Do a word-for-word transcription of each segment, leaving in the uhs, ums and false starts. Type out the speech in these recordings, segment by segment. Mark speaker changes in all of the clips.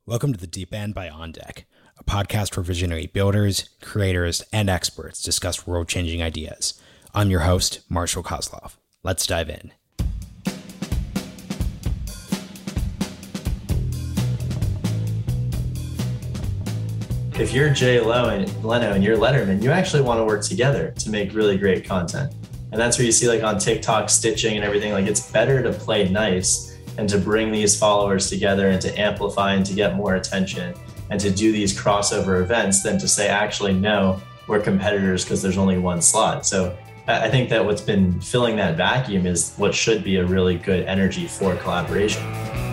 Speaker 1: Welcome to The Deep End by On Deck, a podcast where visionary builders, creators, and experts discuss world-changing ideas. I'm your host, Marshall Kozlov. Let's dive in.
Speaker 2: If you're Jay Leno and Leno and you're Letterman, you actually want to work together to make really great content. And that's where you see like on TikTok stitching and everything, like it's better to play nice and to bring these followers together and to amplify and to get more attention and to do these crossover events than to say, actually, no, we're competitors because there's only one slot. So I think that what's been filling that vacuum is what should be a really good energy for collaboration.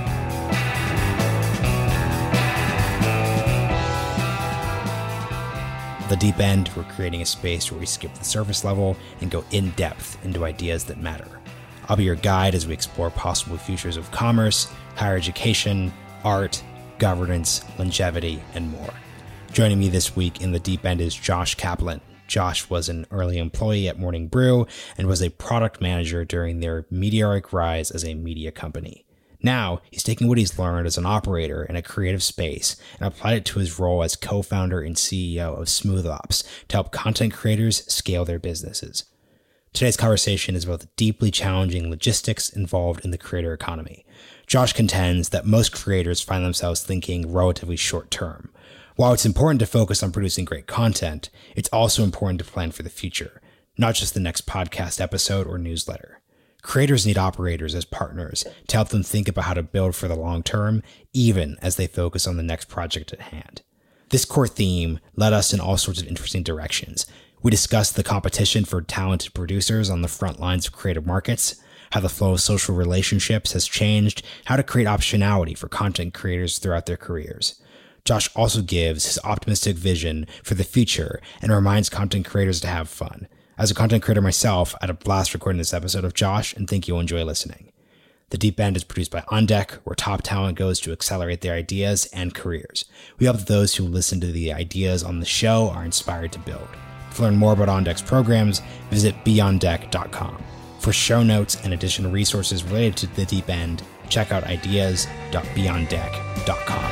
Speaker 1: The Deep End, we're creating a space where we skip the surface level and go in depth into ideas that matter. I'll be your guide as we explore possible futures of commerce, higher education, art, governance, longevity, and more. Joining me this week in The Deep End is Josh Kaplan. Josh was an early employee at Morning Brew and was a product manager during their meteoric rise as a media company. Now, he's taking what he's learned as an operator in a creative space and applied it to his role as co-founder and C E O of SmoothOps to help content creators scale their businesses. Today's conversation is about the deeply challenging logistics involved in the creator economy. Josh contends that most creators find themselves thinking relatively short term. While it's important to focus on producing great content, it's also important to plan for the future, not just the next podcast episode or newsletter. Creators need operators as partners to help them think about how to build for the long term, even as they focus on the next project at hand. This core theme led us in all sorts of interesting directions. We discussed the competition for talented producers on the front lines of creative markets, how the flow of social relationships has changed, how to create optionality for content creators throughout their careers. Josh also gives his optimistic vision for the future and reminds content creators to have fun. As a content creator myself, I had a blast recording this episode of Josh and think you'll enjoy listening. The Deep End is produced by On Deck, where top talent goes to accelerate their ideas and careers. We hope that those who listen to the ideas on the show are inspired to build. To learn more about On Deck's programs, visit be on deck dot com. For show notes and additional resources related to The Deep End, check out ideas dot be on deck dot com.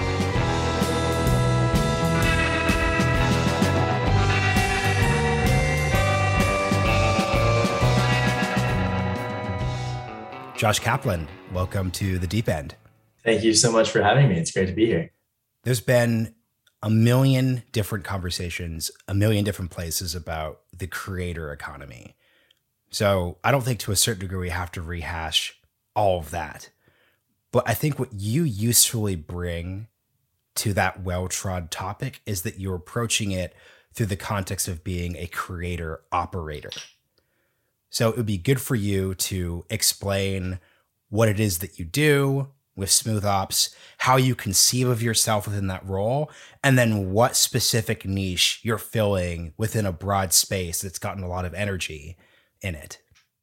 Speaker 1: Josh Kaplan, welcome to The Deep End.
Speaker 2: Thank you so much for having me. It's great to be here.
Speaker 1: There's been a million different conversations, a million different places about the creator economy. So I don't think to a certain degree we have to rehash all of that. But I think what you usefully bring to that well-trod topic is that you're approaching it through the context of being a creator operator. So it would be good for you to explain what it is that you do with SmoothOps, how you conceive of yourself within that role, and then what specific niche you're filling within a broad space that's gotten a lot of energy in it.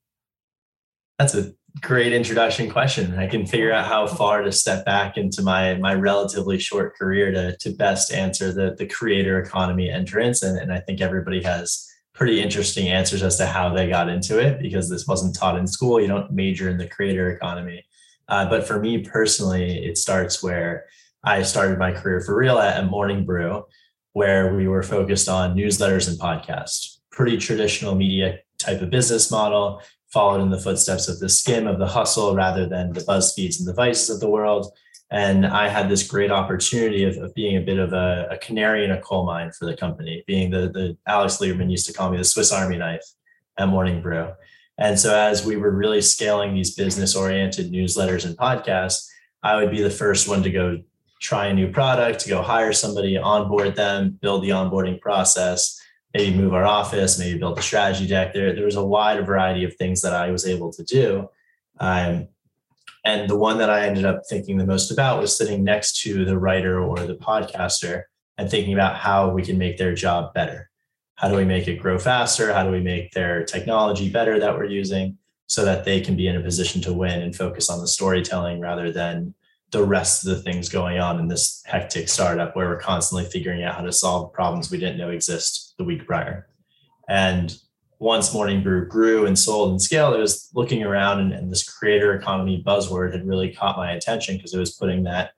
Speaker 2: That's a great introduction question. I can figure out how far to step back into my my relatively short career to, to best answer the, the creator economy entrance. And, and I think everybody has pretty interesting answers as to how they got into it, because this wasn't taught in school. You don't major in the creator economy. Uh, but for me personally, it starts where I started my career for real at, at Morning Brew, where we were focused on newsletters and podcasts. Pretty traditional media type of business model, followed in the footsteps of the Skim, of the Hustle, rather than the BuzzFeeds and the Vices of the world. And I had this great opportunity of, of being a bit of a, a canary in a coal mine for the company, being the, the Alex Lieberman used to call me the Swiss Army knife at Morning Brew. And so as we were really scaling these business-oriented newsletters and podcasts, I would be the first one to go try a new product, to go hire somebody, onboard them, build the onboarding process, maybe move our office, maybe build a strategy deck. There, there was a wide variety of things that I was able to do. Um, and the one that I ended up thinking the most about was sitting next to the writer or the podcaster and thinking about how we can make their job better. How do we make it grow faster? How do we make their technology better that we're using so that they can be in a position to win and focus on the storytelling rather than the rest of the things going on in this hectic startup where we're constantly figuring out how to solve problems we didn't know exist the week prior. And once Morning Brew grew and sold and scaled, I was looking around and, and this creator economy buzzword had really caught my attention because it was putting that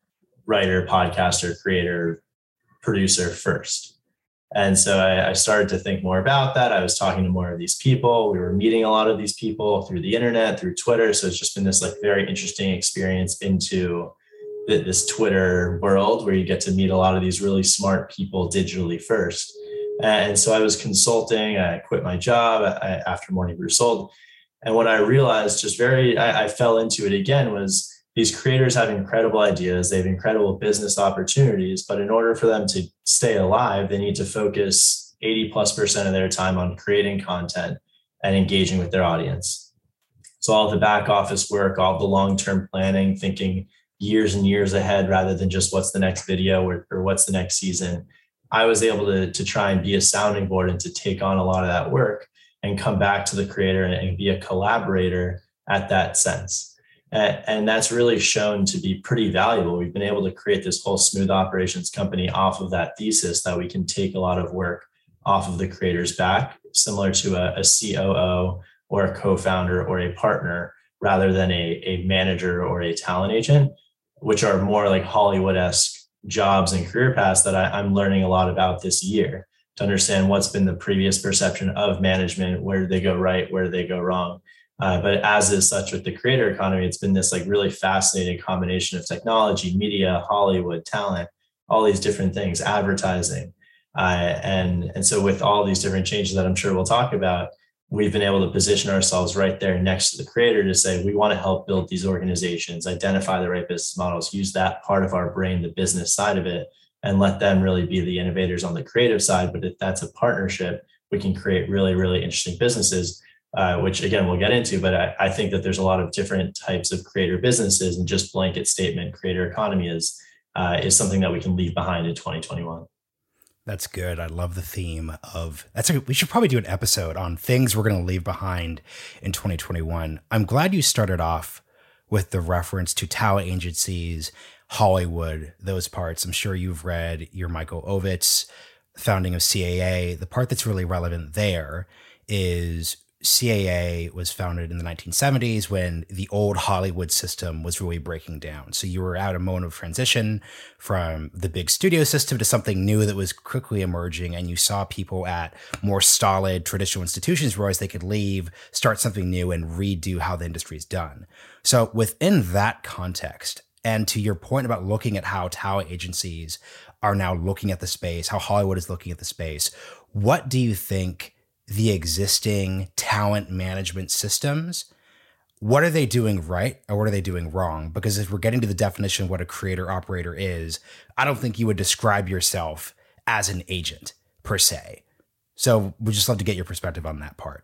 Speaker 2: writer, podcaster, creator, producer first. And so I, I started to think more about that. I was talking to more of these people. We were meeting a lot of these people through the internet, through Twitter. So it's just been this like very interesting experience into the, this Twitter world where you get to meet a lot of these really smart people digitally first. And so I was consulting. I quit my job after Morning Brew sold. And what I realized just very, I, I fell into it again was these creators have incredible ideas. They have incredible business opportunities, but in order for them to stay alive, they need to focus eighty plus percent of their time on creating content and engaging with their audience. So all the back office work, all the long-term planning, thinking years and years ahead rather than just what's the next video or, or what's the next season. I was able to, to try and be a sounding board and to take on a lot of that work and come back to the creator and, and be a collaborator at that sense. And that's really shown to be pretty valuable. We've been able to create this whole smooth operations company off of that thesis that we can take a lot of work off of the creator's back, similar to a, a C O O or a co-founder or a partner, rather than a, a manager or a talent agent, which are more like Hollywood-esque jobs and career paths that I, I'm learning a lot about this year to understand what's been the previous perception of management, where did they go right, where did they go wrong. Uh, but as is such with the creator economy, it's been this like really fascinating combination of technology, media, Hollywood, talent, all these different things, advertising. Uh, and, and so with all these different changes that I'm sure we'll talk about, we've been able to position ourselves right there next to the creator to say, we want to help build these organizations, identify the right business models, use that part of our brain, the business side of it, and let them really be the innovators on the creative side. But if that's a partnership, we can create really, really interesting businesses. Uh, which again, we'll get into, but I, I think that there's a lot of different types of creator businesses, and just blanket statement creator economy is uh, is something that we can leave behind in twenty twenty-one.
Speaker 1: That's good. I love the theme of that's. A, we should probably do an episode on things we're going to leave behind in twenty twenty-one. I'm glad you started off with the reference to talent agencies, Hollywood, those parts. I'm sure you've read your Michael Ovitz, founding of C A A. The part that's really relevant there is C A A was founded in the nineteen seventies when the old Hollywood system was really breaking down. So you were at a moment of transition from the big studio system to something new that was quickly emerging. And you saw people at more stolid traditional institutions realize they could leave, start something new, and redo how the industry is done. So within that context, and to your point about looking at how talent agencies are now looking at the space, how Hollywood is looking at the space, what do you think the existing talent management systems, what are they doing right or what are they doing wrong? Because if we're getting to the definition of what a creator operator is, I don't think you would describe yourself as an agent per se. So we'd just love to get your perspective on that part.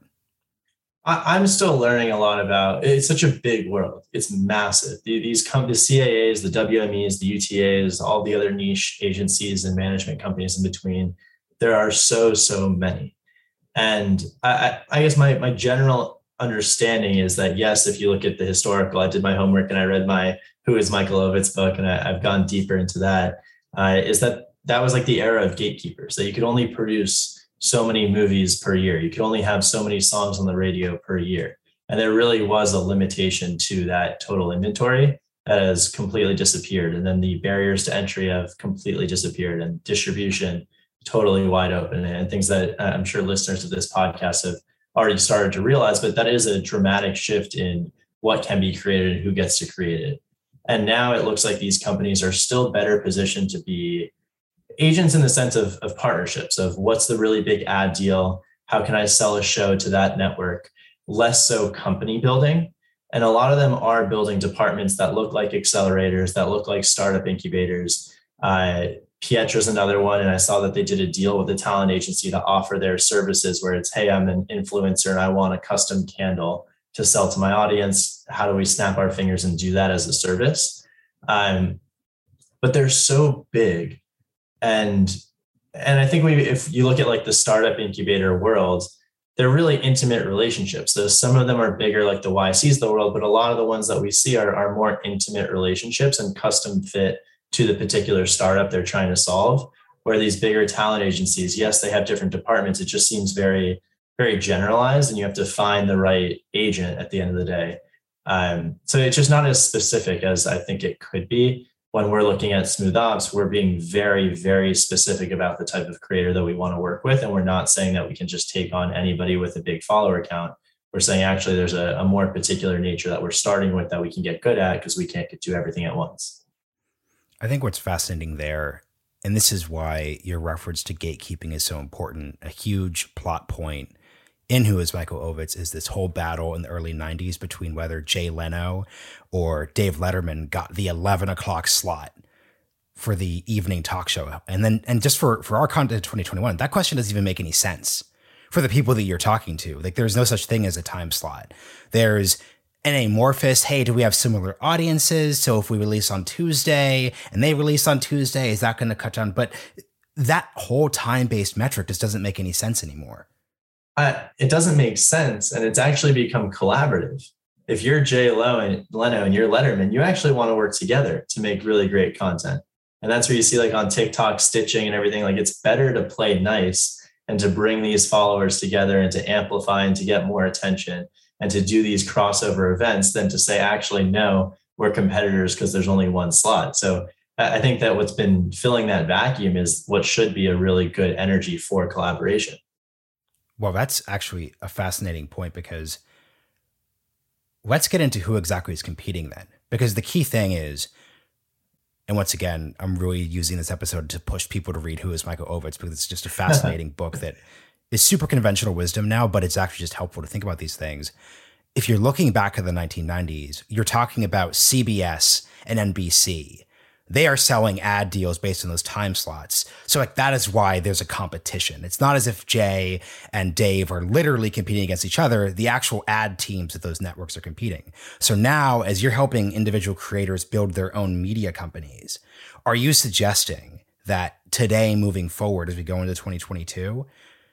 Speaker 2: I'm still learning a lot about, it's such a big world. It's massive. These come the C A As, the W M Es, the U T As, all the other niche agencies and management companies in between. There are so, so many. And I, I guess my, my general understanding is that, yes, if you look at the historical, I did my homework and I read my Who is Michael Ovitz book, and I, I've gone deeper into that, uh, is that that was like the era of gatekeepers, that you could only produce so many movies per year. You could only have so many songs on the radio per year. And there really was a limitation to that total inventory that has completely disappeared. And then the barriers to entry have completely disappeared, and distribution totally wide open, and things that I'm sure listeners of this podcast have already started to realize, but that is a dramatic shift in what can be created and who gets to create it. And now it looks like these companies are still better positioned to be agents in the sense of, of partnerships, of what's the really big ad deal? How can I sell a show to that network? Less so company building. And a lot of them are building departments that look like accelerators, that look like startup incubators. Uh, Pietra's another one. And I saw that they did a deal with a talent agency to offer their services where it's, hey, I'm an influencer and I want a custom candle to sell to my audience. How do we snap our fingers and do that as a service? Um, but they're so big. And, and I think we, if you look at like the startup incubator world, they're really intimate relationships. So some of them are bigger, like the Y Cs of the world, but a lot of the ones that we see are, are more intimate relationships and custom fit to the particular startup they're trying to solve. Where these bigger talent agencies, yes, they have different departments. It just seems very, very generalized, and you have to find the right agent at the end of the day. Um, so it's just not as specific as I think it could be. when we're looking at Smooth Ops, we're being very, very specific about the type of creator that we want to work with. And we're not saying that we can just take on anybody with a big follower count. We're saying actually there's a, a more particular nature that we're starting with that we can get good at because we can't get to everything at once.
Speaker 1: I think what's fascinating there, and this is why your reference to gatekeeping is so important, a huge plot point in Who is Michael Ovitz is this whole battle in the early nineties between whether Jay Leno or Dave Letterman got the eleven o'clock slot for the evening talk show. And then, and just for, for our content in twenty twenty-one, that question doesn't even make any sense for the people that you're talking to. Like, there's no such thing as a time slot. There's an amorphous, hey, do we have similar audiences? So if we release on Tuesday and they release on Tuesday, is that going to cut down? But that whole time-based metric just doesn't make any sense anymore.
Speaker 2: Uh, it doesn't make sense. And it's actually become collaborative. If you're Jay Leno and Leno and you're Letterman, you actually want to work together to make really great content. And that's where you see, like, on TikTok stitching and everything, like, it's better to play nice and to bring these followers together and to amplify and to get more attention and to do these crossover events than to say, actually, no, we're competitors because there's only one slot. So I think that what's been filling that vacuum is what should be a really good energy for collaboration.
Speaker 1: Well, that's actually a fascinating point, because let's get into who exactly is competing then. Because the key thing is, and once again, I'm really using this episode to push people to read Who is Michael Ovitz, because it's just a fascinating book that is super conventional wisdom now, but it's actually just helpful to think about these things. If you're looking back at the nineteen nineties, you're talking about C B S and N B C. They are selling ad deals based on those time slots. So, like, that is why there's a competition. It's not as if Jay and Dave are literally competing against each other. The actual ad teams at those networks are competing. So now, as you're helping individual creators build their own media companies, are you suggesting that today, moving forward, as we go into twenty twenty-two,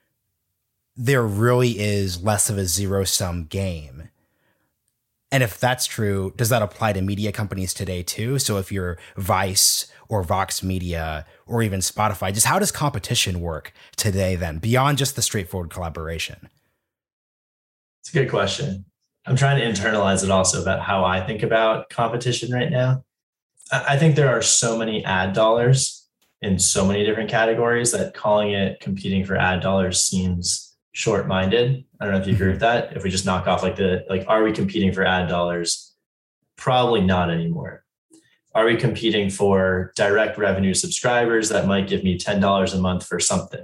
Speaker 1: there really is less of a zero-sum game? And if that's true, does that apply to media companies today too? So if you're Vice or Vox Media or even Spotify, just how does competition work today then, beyond just the straightforward collaboration?
Speaker 2: It's a good question. I'm trying to internalize it also about how I think about competition right now. I think there are so many ad dollars in so many different categories that calling it competing for ad dollars seems short-minded. I don't know if you agree with that. If we just knock off like the, like, are we competing for ad dollars? Probably not anymore. Are we competing for direct revenue subscribers that might give me ten dollars a month for something?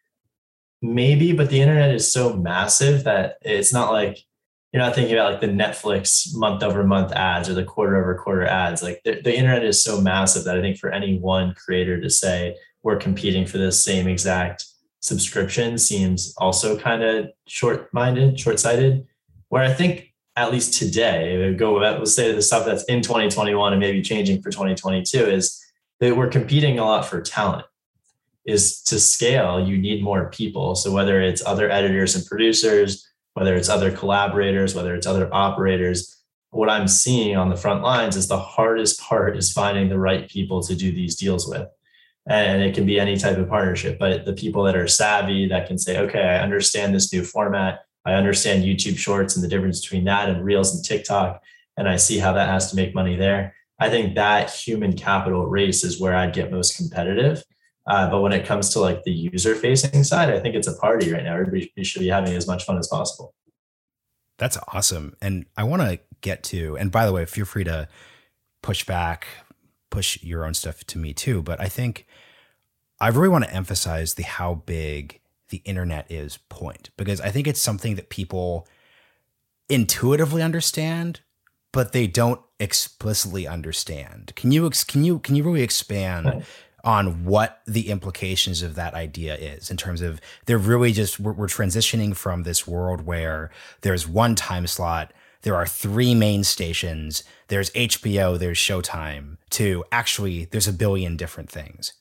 Speaker 2: Maybe, but the internet is so massive that it's not like, you're not thinking about like the Netflix month over month ads or the quarter over quarter ads. Like the, the internet is so massive that I think for any one creator to say we're competing for this same exact subscription seems also kind of short-minded, short-sighted, where I think at least today, go let's say the stuff that's in twenty twenty-one and maybe changing for twenty twenty-two is that we're competing a lot for talent. Is to scale, you need more people. So whether it's other editors and producers, whether it's other collaborators, whether it's other operators, what I'm seeing on the front lines is the hardest part is finding the right people to do these deals with. And it can be any type of partnership, but the people that are savvy that can say, okay, I understand this new format. I understand YouTube Shorts and the difference between that and Reels and TikTok. And I see how that has to make money there. I think that human capital race is where I'd get most competitive. Uh, but when it comes to like the user facing side, I think it's a party right now. Everybody should be having as much fun as possible.
Speaker 1: That's awesome. And I want to get to, and by the way, feel free to push back, push your own stuff to me too. But I think I really want to emphasize the how big the internet is point, because I think it's something that people intuitively understand, but they don't explicitly understand. Can you, can you, can you really expand right. on what the implications of that idea is in terms of they're really just, we're, we're transitioning from this world where there's one time slot, there are three main stations, there's H B O, there's Showtime, to actually there's a billion different things.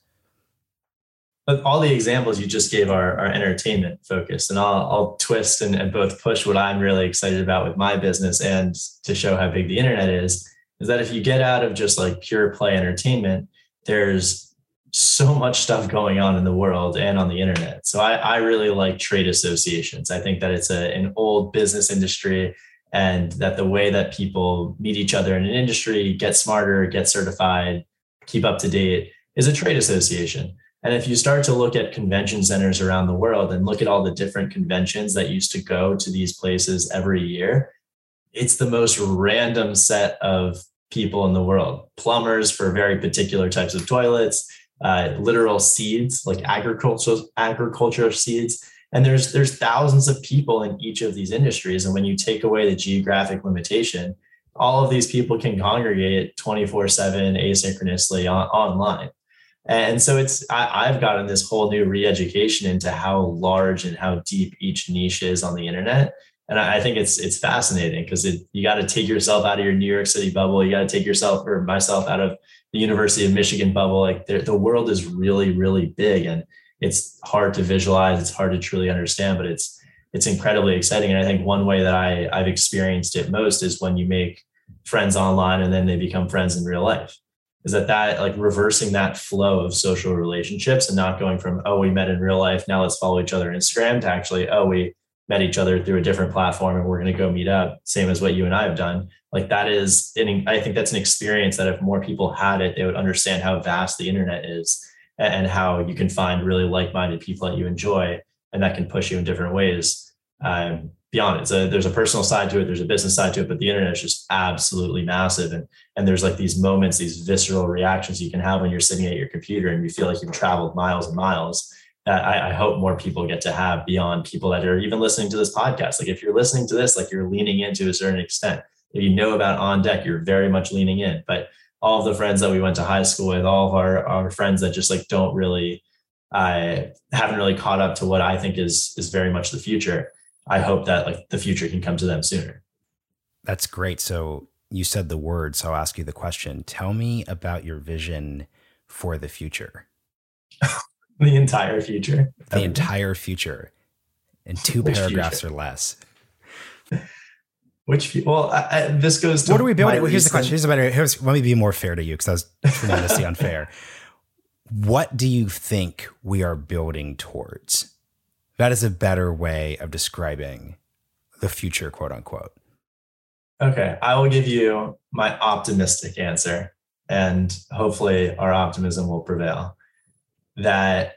Speaker 2: But all the examples you just gave are, are entertainment focused, and I'll, I'll twist and, and both push what I'm really excited about with my business and to show how big the internet is, is that if you get out of just like pure play entertainment, there's so much stuff going on in the world and on the internet. So I, I really like trade associations. I think that it's a, an old business industry, and that the way that people meet each other in an industry, get smarter, get certified, keep up to date, is a trade association. And if you start to look at convention centers around the world and look at all the different conventions that used to go to these places every year, it's the most random set of people in the world. Plumbers for very particular types of toilets, uh, literal seeds, like agricultural agricultural seeds. And there's there's thousands of people in each of these industries. And when you take away the geographic limitation, all of these people can congregate twenty-four seven asynchronously on, online. And so it's, I, I've gotten this whole new re-education into how large and how deep each niche is on the internet. And I think it's it's fascinating because it, you got to take yourself out of your New York City bubble. You got to take yourself or myself out of the University of Michigan bubble. Like the world is really, really big, and it's hard to visualize. It's hard to truly understand, but it's it's incredibly exciting. And I think one way that I, I've experienced it most is when you make friends online and then they become friends in real life. Is that that like reversing that flow of social relationships and not going from, oh, we met in real life, now let's follow each other on Instagram, to actually, oh, we met each other through a different platform and we're going to go meet up, same as what you and I have done. Like that is, I think that's an experience that if more people had it, they would understand how vast the internet is and how you can find really like-minded people that you enjoy, and that can push you in different ways. Um, beyond it. So there's a personal side to it, there's a business side to it, but the internet is just absolutely massive. And, and there's like these moments, these visceral reactions you can have when you're sitting at your computer and you feel like you've traveled miles and miles, that I, I hope more people get to have beyond people that are even listening to this podcast. Like if you're listening to this, like you're leaning in to a certain extent. If you know about On Deck, you're very much leaning in. But all of the friends that we went to high school with, all of our, our friends that just like don't really, I uh, haven't really caught up to what I think is, is very much the future. I hope that like the future can come to them sooner.
Speaker 1: That's great. So you said the word, so I'll ask you the question. Tell me about your vision for the future.
Speaker 2: The entire future.
Speaker 1: The Everything. entire future in two Which paragraphs future? Or less.
Speaker 2: Which, well, I, I, this goes to
Speaker 1: what are we building? Well, here's the question. Here's a better, here's, let me be more fair to you because that was tremendously unfair. What do you think we are building towards? That is a better way of describing the future, quote unquote.
Speaker 2: Okay. I will give you my optimistic answer, and hopefully our optimism will prevail. That,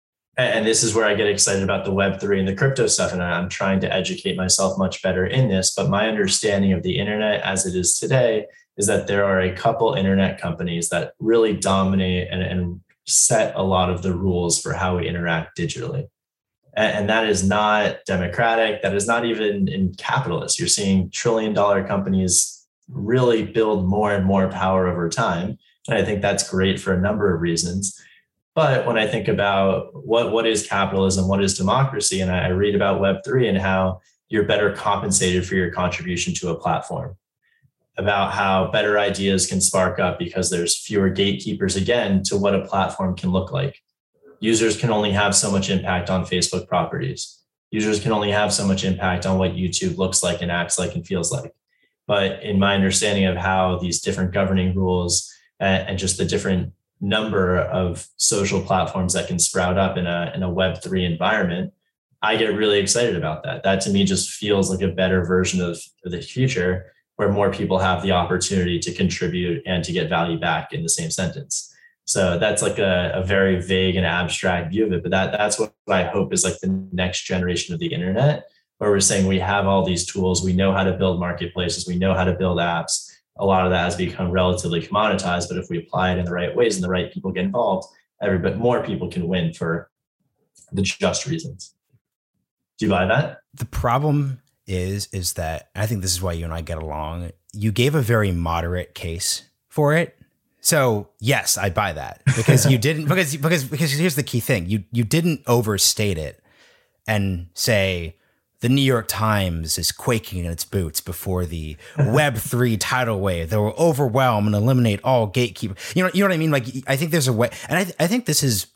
Speaker 2: and this is where I get excited about the Web three and the crypto stuff, and I'm trying to educate myself much better in this, but my understanding of the internet as it is today is that there are a couple internet companies that really dominate and, and set a lot of the rules for how we interact digitally. And that is not democratic. That is not even in capitalist. You're seeing trillion dollar companies really build more and more power over time. And I think that's great for a number of reasons. But when I think about what, what is capitalism, what is democracy, and I read about Web three and how you're better compensated for your contribution to a platform, about how better ideas can spark up because there's fewer gatekeepers again to what a platform can look like. Users can only have so much impact on Facebook properties. Users can only have so much impact on what YouTube looks like and acts like and feels like. But in my understanding of how these different governing rules and, and just the different number of social platforms that can sprout up in a, in a Web three environment, I get really excited about that. That to me just feels like a better version of, of the future, where more people have the opportunity to contribute and to get value back in the same sentence. So that's like a, a very vague and abstract view of it. But that that's what I hope is like the next generation of the internet, where we're saying we have all these tools. We know how to build marketplaces. We know how to build apps. A lot of that has become relatively commoditized. But if we apply it in the right ways and the right people get involved, every bit more people can win for the just reasons. Do you buy that?
Speaker 1: The problem is, is that I think this is why you and I get along. You gave a very moderate case for it. So yes, I buy that because you didn't, because, because, because here's the key thing. You, you didn't overstate it and say the New York Times is quaking in its boots before the Web three tidal wave that will overwhelm and eliminate all gatekeepers. You know, you know what I mean? Like, I think there's a way, and I, I think this is,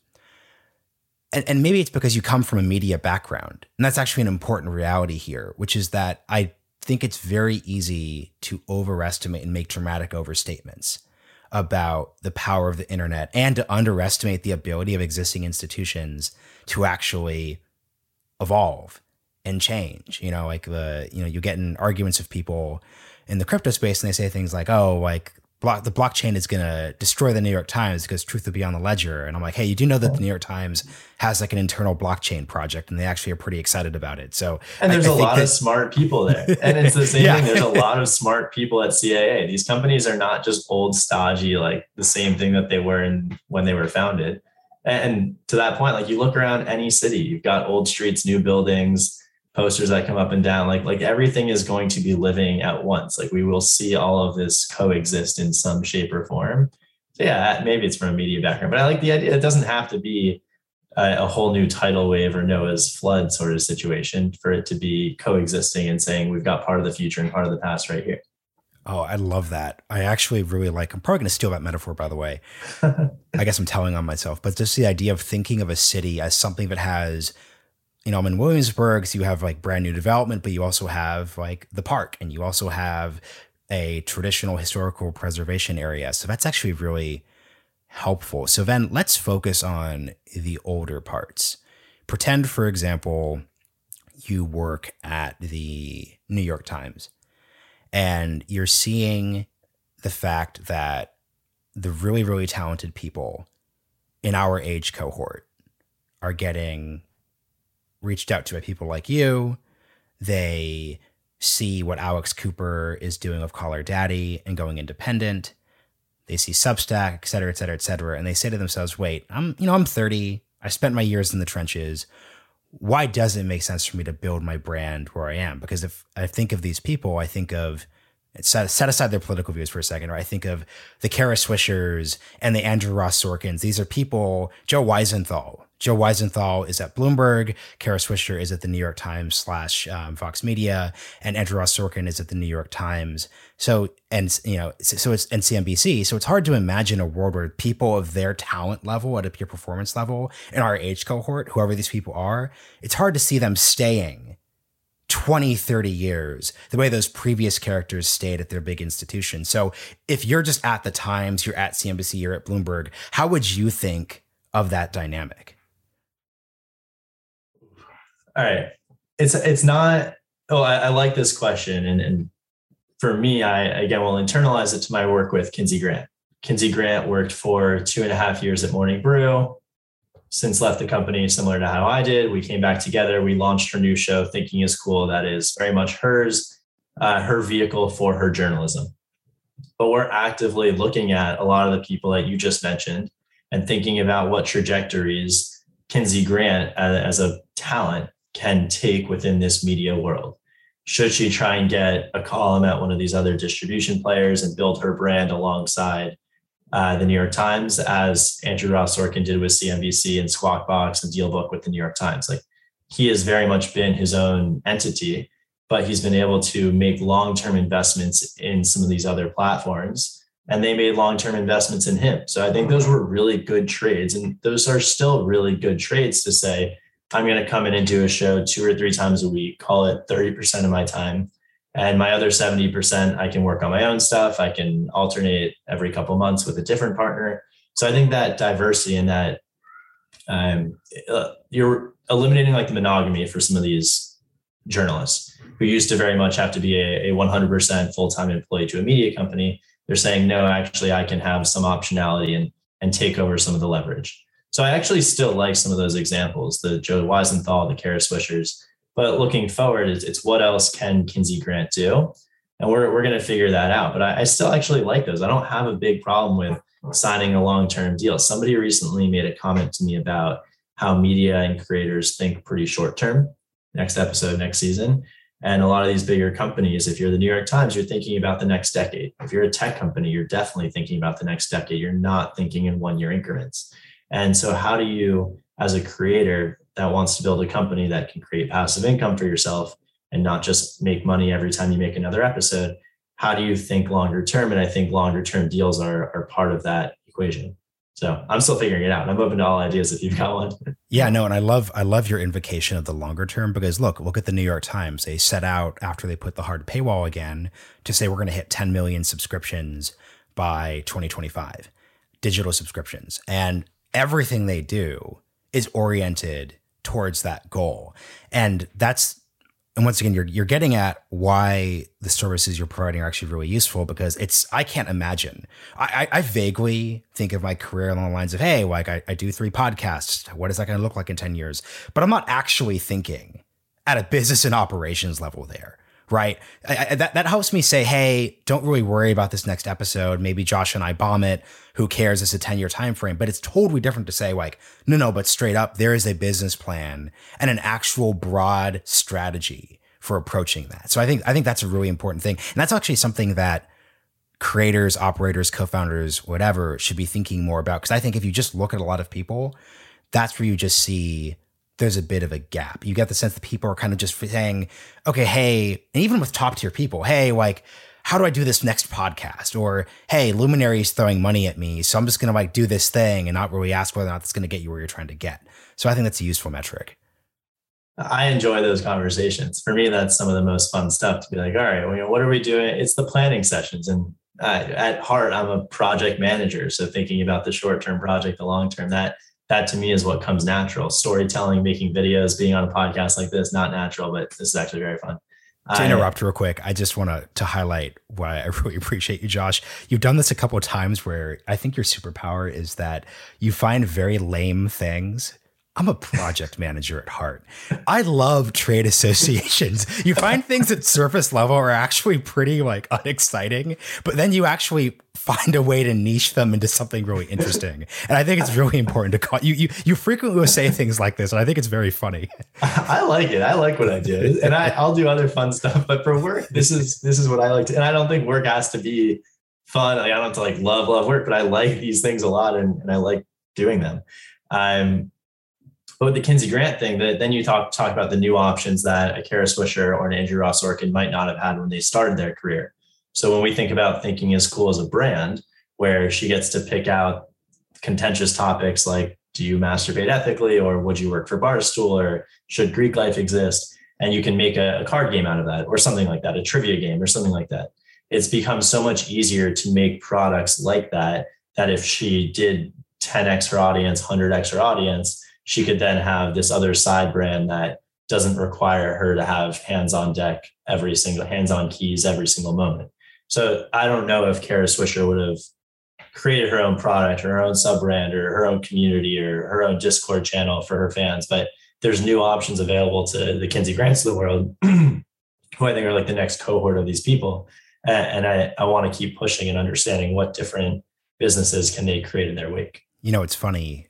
Speaker 1: and, and maybe it's because you come from a media background, and that's actually an important reality here, which is that I think it's very easy to overestimate and make dramatic overstatements about the power of the internet and to underestimate the ability of existing institutions to actually evolve and change. You know, like the, you know, you get in arguments of people in the crypto space and they say things like, oh, like block the blockchain is going to destroy the New York Times because truth will be on the ledger. And I'm like, hey, you do know that the New York Times has like an internal blockchain project, and they actually are pretty excited about it. So
Speaker 2: and there's
Speaker 1: I, I
Speaker 2: a lot
Speaker 1: that,
Speaker 2: of smart people there, and it's the same
Speaker 1: yeah.
Speaker 2: thing. There's a lot of smart people at C A A. These companies are not just old, stodgy, like the same thing that they were in when they were founded. And to that point, like you look around any city, you've got old streets, new buildings, posters that come up and down, like, like everything is going to be living at once. Like we will see all of this coexist in some shape or form. So yeah, maybe it's from a media background, but I like the idea. It doesn't have to be a, a whole new tidal wave or Noah's flood sort of situation for it to be coexisting and saying we've got part of the future and part of the past right here.
Speaker 1: Oh, I love that. I actually really like, I'm probably going to steal that metaphor, by the way. I guess I'm telling on myself, but just the idea of thinking of a city as something that has, you know, I'm in Williamsburg, so you have like brand new development, but you also have like the park, and you also have a traditional historical preservation area. So that's actually really helpful. So then let's focus on the older parts. Pretend, for example, you work at the New York Times, and you're seeing the fact that the really, really talented people in our age cohort are getting reached out to by people like you. They see what Alex Cooper is doing with Call Her Daddy and going independent. They see Substack, et cetera, et cetera, et cetera. And they say to themselves, wait, I'm, you know, I'm thirty. I spent my years in the trenches. Why does it make sense for me to build my brand where I am? Because if I think of these people, I think of, set, set aside their political views for a second, or I think of the Kara Swishers and the Andrew Ross Sorkins. These are people, Joe Weisenthal. Joe Weisenthal is at Bloomberg. Kara Swisher is at the New York Times slash um, Fox Media, and Andrew Ross Sorkin is at the New York Times. So, and, you know, so it's and C N B C. So it's hard to imagine a world where people of their talent level at a peer performance level in our age cohort, whoever these people are, it's hard to see them staying twenty, thirty years the way those previous characters stayed at their big institutions. So if you're just at the Times, you're at C N B C, you're at Bloomberg, how would you think of that dynamic?
Speaker 2: All right. It's, it's not, oh, I, I like this question. And, and for me, I, again, will internalize it to my work with Kinsey Grant. Kinsey Grant worked for two and a half years at Morning Brew, since left the company, similar to how I did. We came back together. We launched her new show, Thinking is Cool. That is very much hers, uh, her vehicle for her journalism. But we're actively looking at a lot of the people that you just mentioned and thinking about what trajectories Kinsey Grant as, as a talent can take within this media world. Should she try and get a column at one of these other distribution players and build her brand alongside uh, the New York Times, as Andrew Ross Sorkin did with C N B C and Squawk Box and DealBook with the New York Times? Like, he has very much been his own entity, but he's been able to make long-term investments in some of these other platforms, and they made long-term investments in him. So I think those were really good trades, and those are still really good trades to say, I'm going to come in and do a show two or three times a week, call it thirty percent of my time. And my other seventy percent, I can work on my own stuff. I can alternate every couple of months with a different partner. So I think that diversity and that um, you're eliminating like the monogamy for some of these journalists who used to very much have to be a, a one hundred percent full-time employee to a media company. They're saying, no, actually, I can have some optionality and, and take over some of the leverage. So I actually still like some of those examples, the Joe Weisenthal, the Kara Swishers. But looking forward, it's, it's what else can Kinsey Grant do? And we're we're going to figure that out. But I, I still actually like those. I don't have a big problem with signing a long-term deal. Somebody recently made a comment to me about how media and creators think pretty short-term, next episode, next season. And a lot of these bigger companies, if you're the New York Times, you're thinking about the next decade. If you're a tech company, you're definitely thinking about the next decade. You're not thinking in one-year increments. And so how do you, as a creator that wants to build a company that can create passive income for yourself and not just make money every time you make another episode, how do you think longer term? And I think longer term deals are, are part of that equation. So I'm still figuring it out. I'm open to all ideas if you've got one.
Speaker 1: Yeah, no, and I love I love your invocation of the longer term, because look, look at the New York Times. They set out after they put the hard paywall again to say we're going to hit ten million subscriptions by twenty twenty-five, digital subscriptions. And everything they do is oriented towards that goal. And that's And once again, you're you're getting at why the services you're providing are actually really useful, because it's, I can't imagine. I, I, I vaguely think of my career along the lines of, hey, like I, I do three podcasts. What is that going to look like in ten years? But I'm not actually thinking at a business and operations level there, right? I, I, that, that helps me say, hey, don't really worry about this next episode. Maybe Josh and I bomb it. Who cares? It's a ten year time frame. But it's totally different to say like, no, no, but straight up, there is a business plan and an actual broad strategy for approaching that. So I think I think that's a really important thing. And that's actually something that creators, operators, co-founders, whatever, should be thinking more about. Because I think if you just look at a lot of people, that's where you just see there's a bit of a gap. You get the sense that people are kind of just saying, okay, hey, and even with top tier people, hey, like, how do I do this next podcast? Or, hey, Luminary is throwing money at me, so I'm just going to like do this thing and not really ask whether or not it's going to get you where you're trying to get. So I think that's a useful metric.
Speaker 2: I enjoy those conversations. For me, that's some of the most fun stuff to be like, all right, well, you know, what are we doing? It's the planning sessions. And I, at heart, I'm a project manager. So thinking about the short-term project, the long-term, that that to me is what comes natural. Storytelling, making videos, being on a podcast like this, not natural, but this is actually very fun.
Speaker 1: To interrupt real quick, I just want to to highlight why I really appreciate you, Josh. You've done this a couple of times where I think your superpower is that you find very lame things. I'm a project manager at heart. I love trade associations. You find things at surface level are actually pretty like unexciting, but then you actually find a way to niche them into something really interesting. And I think it's really important to call you. You you frequently will say things like this, and I think it's very funny.
Speaker 2: I like it. I like what I do, and I, I'll do other fun stuff. But for work, this is this is what I like to. And I don't think work has to be fun. Like, I don't have to like love love work, but I like these things a lot, and, and I like doing them. Um. But with the Kinsey Grant thing, that then you talk talk about the new options that a Kara Swisher or an Andrew Ross Sorkin might not have had when they started their career. So when we think about Thinking is Cool as a brand, where she gets to pick out contentious topics like, do you masturbate ethically, or would you work for Barstool, or should Greek life exist? And you can make a, a card game out of that, or something like that, a trivia game or something like that. It's become so much easier to make products like that, that if she did ten X her audience, one hundred X her audience, she could then have this other side brand that doesn't require her to have hands on deck every single hands on keys every single moment. So I don't know if Kara Swisher would have created her own product or her own sub brand or her own community or her own Discord channel for her fans, but there's new options available to the Kinsey Grants of the world, who I think are like the next cohort of these people. And I, I want to keep pushing and understanding what different businesses can they create in their wake.
Speaker 1: You know, it's funny.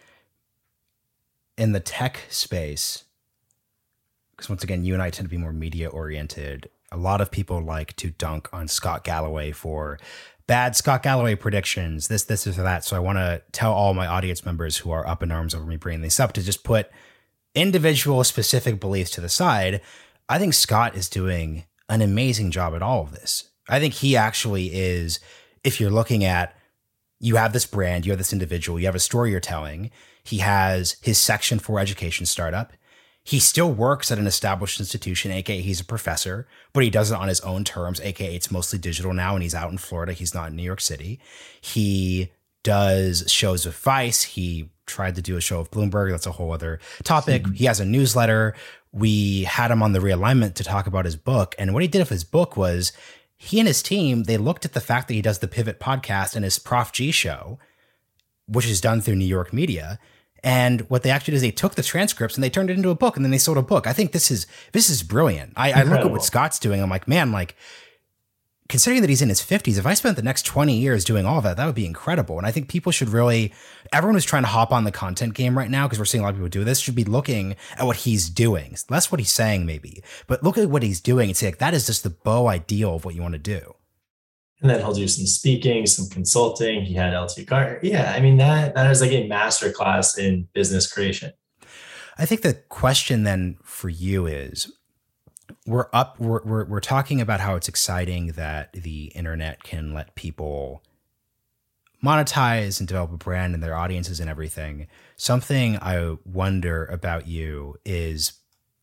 Speaker 1: In the tech space, because once again, you and I tend to be more media oriented. A lot of people like to dunk on Scott Galloway for bad Scott Galloway predictions, this, this, or that. So I want to tell all my audience members who are up in arms over me bringing this up to just put individual specific beliefs to the side. I think Scott is doing an amazing job at all of this. I think he actually is, if you're looking at, you have this brand, you have this individual, you have a story you're telling. He has his section for education startup. He still works at an established institution, aka he's a professor, but he does it on his own terms, aka it's mostly digital now, and he's out in Florida. He's not in New York City. He does shows with Vice. He tried to do a show with Bloomberg. That's a whole other topic. Mm-hmm. He has a newsletter. We had him on the Realignment to talk about his book. And what he did with his book was he and his team, they looked at the fact that he does the Pivot podcast and his Prof G show, which is done through New York media. And what they actually did is they took the transcripts and they turned it into a book, and then they sold a book. I think this is this is brilliant. I, I look at what Scott's doing. I'm like, man, like considering that he's in his fifties, if I spent the next twenty years doing all of that, that would be incredible. And I think people should really, everyone who's trying to hop on the content game right now, because we're seeing a lot of people do this, should be looking at what he's doing. Less what he's saying maybe, but look at what he's doing and say, like, that is just the beau ideal of what you want to do.
Speaker 2: And then he'll do some speaking, some consulting. He had L T Carter. Yeah, I mean, that that is like a masterclass in business creation.
Speaker 1: I think the question then for you is, we're up, we're, we're, we're talking about how it's exciting that the internet can let people monetize and develop a brand and their audiences and everything. Something I wonder about you is,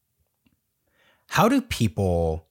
Speaker 1: how do people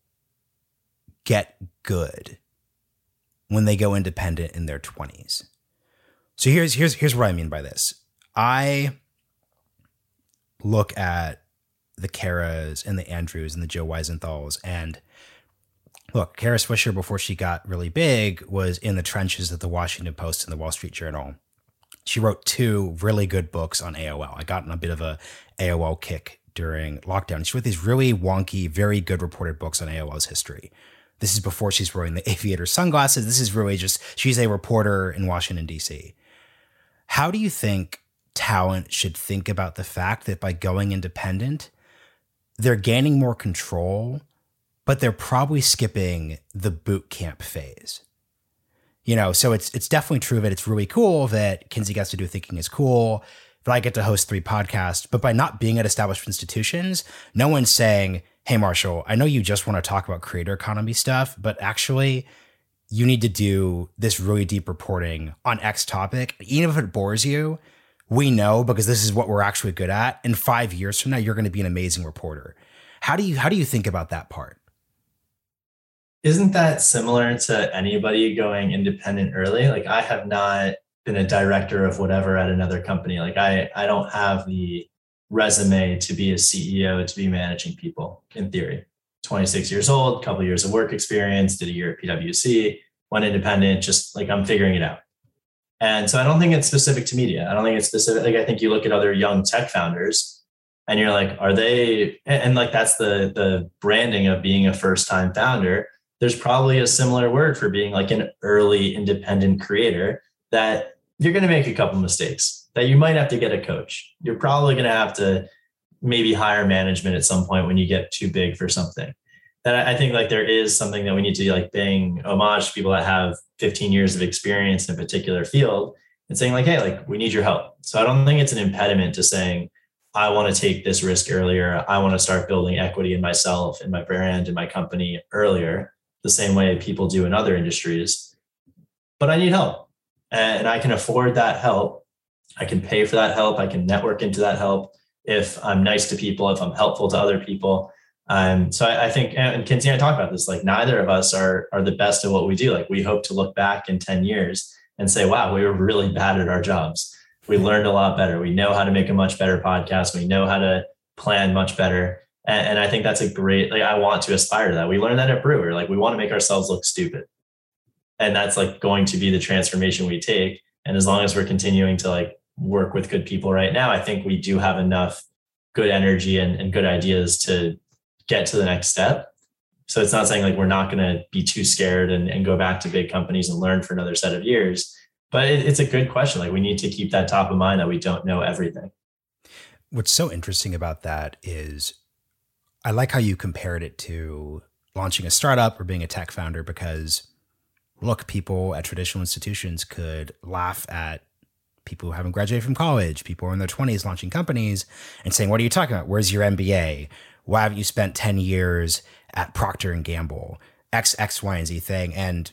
Speaker 1: get good when they go independent in their twenties? So here's here's here's what I mean by this. I look at the Karas and the Andrews and the Joe Weisenthals. And look, Kara Swisher, before she got really big, was in the trenches of the Washington Post and the Wall Street Journal. She wrote two really good books on A O L. I got in a bit of a A O L kick during lockdown. She wrote these really wonky, very good reported books on A O L's history. This is before she's wearing the aviator sunglasses. This is really just, she's a reporter in Washington, D C. How do you think talent should think about the fact that by going independent, they're gaining more control, but they're probably skipping the boot camp phase? You know, so it's it's definitely true that it's really cool that Kinsey gets to do Thinking is Cool, that I get to host three podcasts, but by not being at established institutions, no one's saying, hey, Marshall, I know you just want to talk about creator economy stuff, but actually you need to do this really deep reporting on X topic. Even if it bores you, we know, because this is what we're actually good at. In five years from now, you're going to be an amazing reporter. How do you how do you think about that part?
Speaker 2: Isn't that similar to anybody going independent early? Like, I have not been a director of whatever at another company. Like, I, I don't have the resume to be a C E O, to be managing people in theory. twenty-six years old, couple of years of work experience, did a year at P W C, went independent, just like I'm figuring it out. And so I don't think it's specific to media. I don't think it's specific. Like, I think you look at other young tech founders and you're like, are they, and, and like, that's the, the branding of being a first-time founder. There's probably a similar word for being like an early independent creator, that you're going to make a couple mistakes, that you might have to get a coach. You're probably going to have to maybe hire management at some point when you get too big for something. That I think like there is something that we need to like paying homage to people that have fifteen years of experience in a particular field and saying like, hey, like we need your help. So I don't think it's an impediment to saying, I want to take this risk earlier. I want to start building equity in myself, in my brand, in my company earlier, the same way people do in other industries. But I need help, and I can afford that help. I can pay for that help. I can network into that help if I'm nice to people, if I'm helpful to other people. Um, so I, I think, and Kinsey and I talk about this, like neither of us are, are the best at what we do. Like we hope to look back in ten years and say, wow, we were really bad at our jobs. We learned a lot better. We know how to make a much better podcast. We know how to plan much better. And, and I think that's a great, like, I want to aspire to that. We learned that at Brewer. Like we want to make ourselves look stupid. And that's like going to be the transformation we take. And as long as we're continuing to like work with good people right now, I think we do have enough good energy and, and good ideas to get to the next step. So it's not saying like we're not going to be too scared and, and go back to big companies and learn for another set of years. But it, it's a good question. Like we need to keep that top of mind that we don't know everything.
Speaker 1: What's so interesting about that is I like how you compared it to launching a startup or being a tech founder, because look, people at traditional institutions could laugh at people who haven't graduated from college, people who are in their twenties launching companies and saying, what are you talking about? Where's your M B A? Why haven't you spent ten years at Procter and Gamble? X, X, Y, and Z thing. And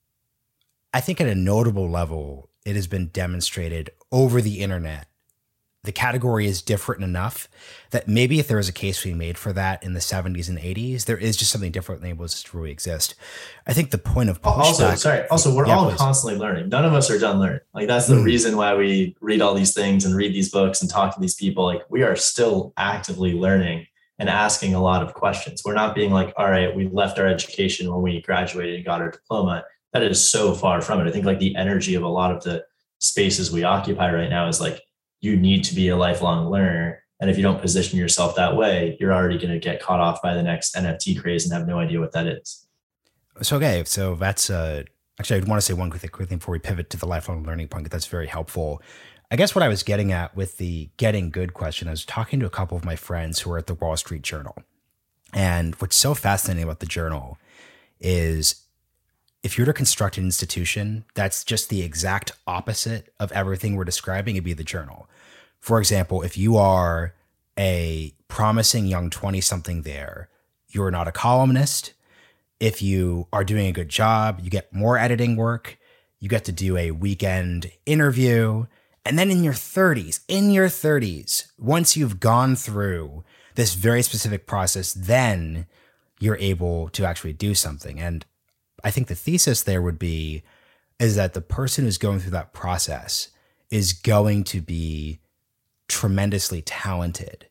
Speaker 1: I think at a notable level, it has been demonstrated over the internet. The category is different enough that maybe if there was a case we made for that in the seventies and eighties, there is just something different than able to really exist. I think the point of pushback,
Speaker 2: also, sorry, also we're
Speaker 1: yeah,
Speaker 2: all
Speaker 1: please.
Speaker 2: constantly learning. None of us are done learning. Like that's the mm. reason why we read all these things and read these books and talk to these people. Like we are still actively learning and asking a lot of questions. We're not being like, all right, we left our education when we graduated and got our diploma. That is so far from it. I think like the energy of a lot of the spaces we occupy right now is like, you need to be a lifelong learner. And if you don't position yourself that way, you're already going to get caught off by the next N F T craze and have no idea what that is.
Speaker 1: So, okay. So that's, uh, actually, I want to say one quick thing, quick thing before we pivot to the lifelong learning point. That's very helpful. I guess what I was getting at with the getting good question, I was talking to a couple of my friends who are at the Wall Street Journal. And what's so fascinating about the Journal is if you were to construct an institution, that's just the exact opposite of everything we're describing, it'd be the Journal. For example, if you are a promising young twenty-something there, you're not a columnist. If you are doing a good job, you get more editing work, you get to do a weekend interview. And then in your thirties, in your thirties, once you've gone through this very specific process, then you're able to actually do something. And I think the thesis there would be is that the person who's going through that process is going to be tremendously talented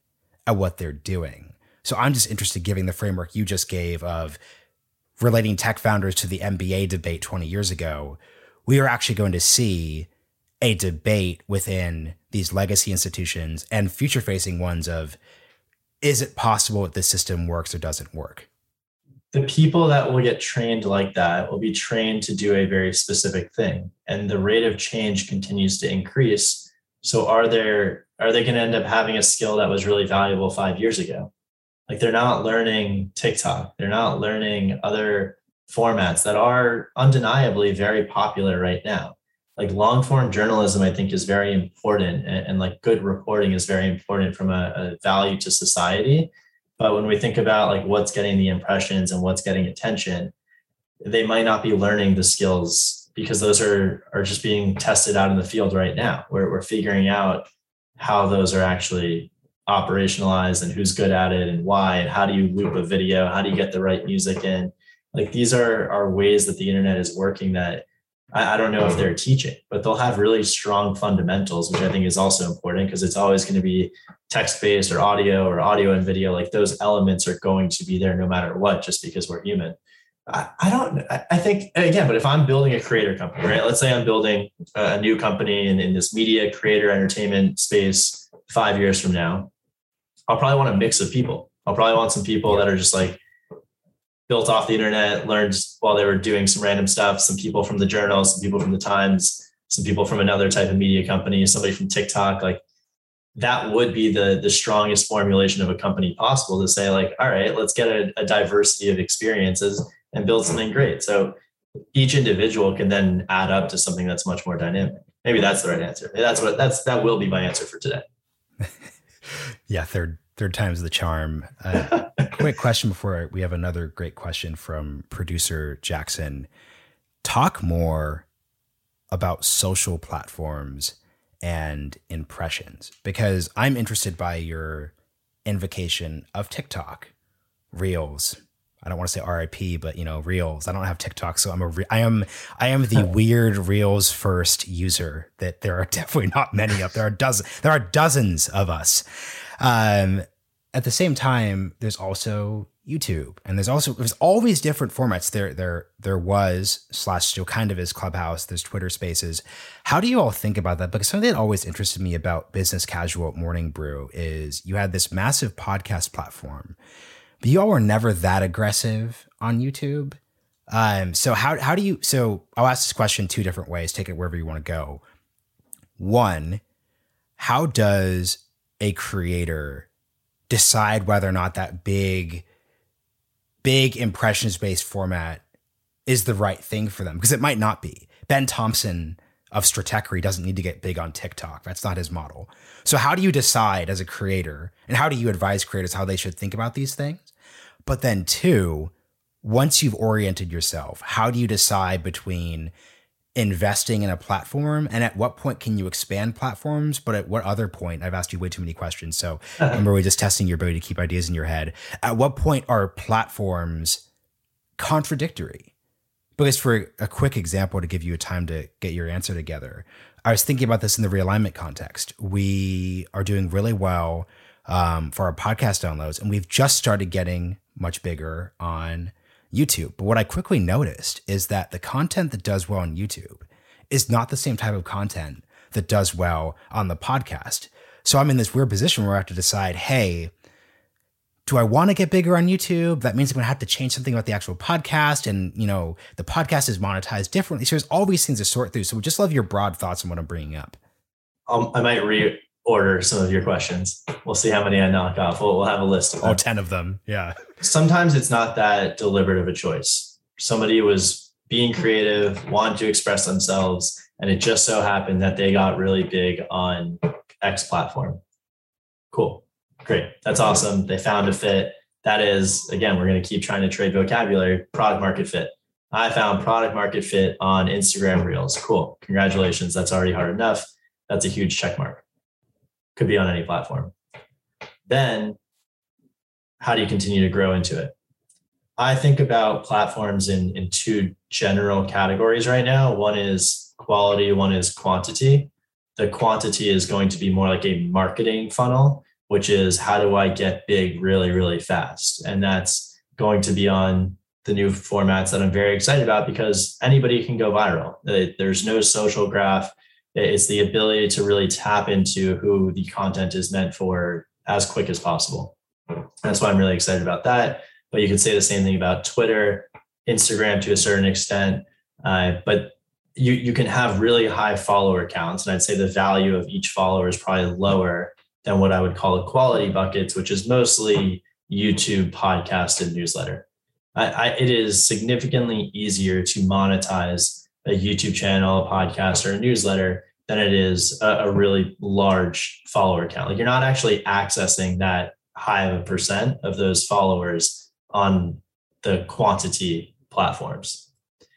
Speaker 1: at what they're doing. So I'm just interested, given the framework you just gave of relating tech founders to the M B A debate twenty years ago, we are actually going to see a debate within these legacy institutions and future-facing ones of, is it possible that this system works or doesn't work?
Speaker 2: The people that will get trained like that will be trained to do a very specific thing, and the rate of change continues to increase. So are there are they going to end up having a skill that was really valuable five years ago? Like, they're not learning TikTok. They're not learning other formats that are undeniably very popular right now. Like, long form journalism, I think, is very important, and, and like good reporting is very important from a, a value to society. But when we think about like what's getting the impressions and what's getting attention, they might not be learning the skills, because those are, are just being tested out in the field right now. We're, we're figuring out how those are actually operationalized and who's good at it and why, and how do you loop a video? How do you get the right music in? Like, these are, are ways that the internet is working that I, I don't know if they're teaching, but they'll have really strong fundamentals, which I think is also important, because it's always going to be text-based or audio or audio and video. Like, those elements are going to be there no matter what, just because we're human. I, I don't, I think, again, but if I'm building a creator company, right? Let's say I'm building a new company in, in this media creator entertainment space five years from now, I'll probably want a mix of people. I'll probably want some people that are just like built off the internet, learned while they were doing some random stuff, some people from the Journal, some people from the Times, some people from another type of media company, somebody from TikTok. Like, that would be the, the strongest formulation of a company possible, to say like, all right, let's get a, a diversity of experiences and build something great. So each individual can then add up to something that's much more dynamic. Maybe that's the right answer. That's what that's, that will be my answer for today.
Speaker 1: Yeah. Third, third time's the charm. Uh, quick question before we have another great question from producer Jackson. Talk more about social platforms and impressions, because I'm interested by your invocation of TikTok, Reels. I don't want to say R I P, but you know, Reels. I don't have TikTok, so I'm a re- I am I am the weird Reels first user. That there are definitely not many of. There are dozens. There are dozens of us. Um, at the same time, there's also YouTube, and there's also there's always different formats. There there there was slash still kind of is Clubhouse. There's Twitter Spaces. How do you all think about that? Because something that always interested me about Business Casual Morning Brew is you had this massive podcast platform, but you all were never that aggressive on YouTube. Um, so how how do you? So I'll ask this question two different ways. Take it wherever you want to go. One, how does a creator decide whether or not that big, big impressions-based format is the right thing for them? Because it might not be. Ben Thompson of Stratechery doesn't need to get big on TikTok. That's not his model. So how do you decide as a creator, and how do you advise creators how they should think about these things? But then two, once you've oriented yourself, how do you decide between investing in a platform, and at what point can you expand platforms? But at what other point? I've asked you way too many questions. So I'm really just testing your ability to keep ideas in your head. At what point are platforms contradictory? Because for a quick example, to give you a time to get your answer together, I was thinking about this in the realignment context. We are doing really well um, for our podcast downloads, and we've just started getting much bigger on YouTube. But what I quickly noticed is that the content that does well on YouTube is not the same type of content that does well on the podcast. So I'm in this weird position where I have to decide, hey, do I want to get bigger on YouTube? That means I'm going to have to change something about the actual podcast. And, you know, the podcast is monetized differently. So there's all these things to sort through. So we just love your broad thoughts on what I'm bringing up.
Speaker 2: Um, I might reorder some of your questions. We'll see how many I knock off. We'll, we'll have a list of them.
Speaker 1: Oh, ten of them. Yeah.
Speaker 2: Sometimes it's not that deliberate of a choice. Somebody was being creative, wanted to express themselves, and it just so happened that they got really big on X platform. Cool. Great. That's awesome. They found a fit. That is, again, we're going to keep trying to trade vocabulary, product market fit. I found product market fit on Instagram Reels. Cool. Congratulations. That's already hard enough. That's a huge check mark. Could be on any platform. Then how do you continue to grow into it? I think about platforms in, in two general categories right now. One is quality, one is quantity. The quantity is going to be more like a marketing funnel. which is how do I get big really, really fast? And that's going to be on the new formats that I'm very excited about because anybody can go viral. There's no social graph. It's the ability to really tap into who the content is meant for as quick as possible. That's why I'm really excited about that. But you could say the same thing about Twitter, Instagram to a certain extent. Uh, but you, you can have really high follower counts. And I'd say the value of each follower is probably lower than what I would call equality buckets, which is mostly YouTube, podcast, and newsletter. I, I, it is significantly easier to monetize a YouTube channel, a podcast, or a newsletter than it is a, a really large follower count. Like you're not actually accessing that high of a percent of those followers on the quantity platforms.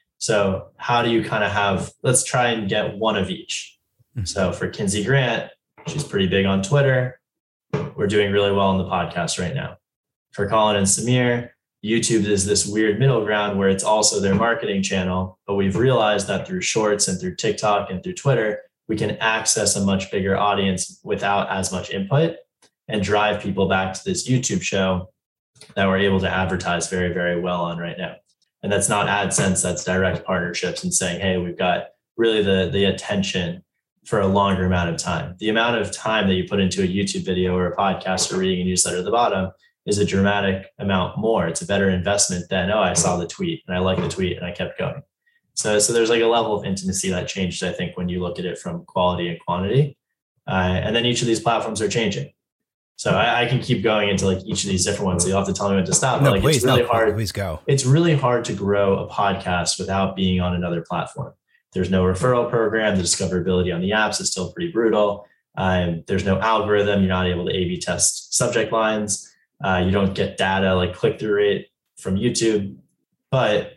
Speaker 2: So how do you kind of have, let's try and get one of each. Mm-hmm. So for Kinsey Grant, she's pretty big on Twitter. We're doing really well on the podcast right now. For Colin and Samir, YouTube is this weird middle ground where it's also their marketing channel, but we've realized that through Shorts and through TikTok and through Twitter, we can access a much bigger audience without as much input and drive people back to this YouTube show that we're able to advertise very, very well on right now. And that's not AdSense, that's direct partnerships and saying, hey, we've got really the, the attention for a longer amount of time. The amount of time that you put into a YouTube video or a podcast or reading a newsletter at the bottom is a dramatic amount more. It's a better investment than, oh, I saw the tweet and I liked the tweet and I kept going. So, so there's like a level of intimacy that changed, I think, when you look at it from quality and quantity. Uh, and then each of these platforms are changing. So I, I can keep going into like each of these different ones. So you'll have to tell me when to stop.
Speaker 1: No,
Speaker 2: but like,
Speaker 1: please,
Speaker 2: it's really
Speaker 1: no,
Speaker 2: hard.
Speaker 1: Please go.
Speaker 2: It's really hard to grow a podcast without being on another platform. There's no referral program. The discoverability on the apps is still pretty brutal. Um, there's no algorithm. You're not able to A B test subject lines. Uh, you don't get data like click-through rate from YouTube, but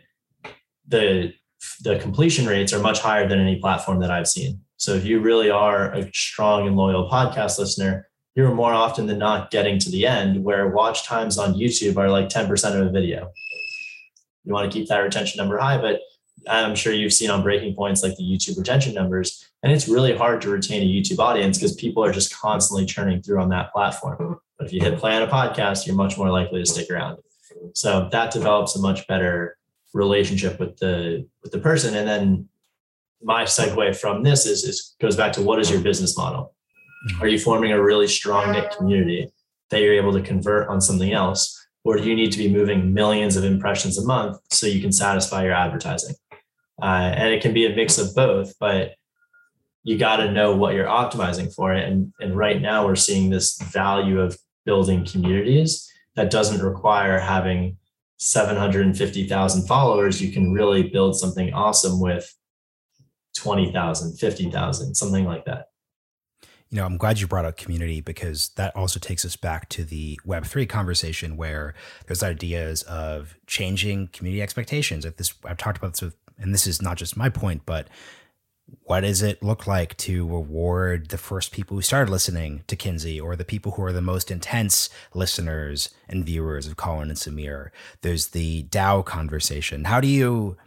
Speaker 2: the the completion rates are much higher than any platform that I've seen. So if you really are a strong and loyal podcast listener, you're more often than not getting to the end where watch times on YouTube are like ten percent of a video. You want to keep that retention number high, but I'm sure you've seen on Breaking Points like the YouTube retention numbers, and it's really hard to retain a YouTube audience because people are just constantly churning through on that platform. But if you hit play on a podcast, you're much more likely to stick around. So that develops a much better relationship with the with the person. And then my segue from this is, is goes back to what is your business model? Are you forming a really strong knit community that you're able to convert on something else? Or do you need to be moving millions of impressions a month so you can satisfy your advertising? Uh, and it can be a mix of both, but you got to know what you're optimizing for. And, and right now we're seeing this value of building communities that doesn't require having seven hundred fifty thousand followers. You can really build something awesome with twenty thousand, fifty thousand, something like that.
Speaker 1: You know, I'm glad you brought up community because that also takes us back to the Web three conversation where there's ideas of changing community expectations. If this, I've talked about this with, and this is not just my point, but what does it look like to reward the first people who started listening to Kinsey or the people who are the most intense listeners and viewers of Colin and Samir? There's the DAO conversation. How do you,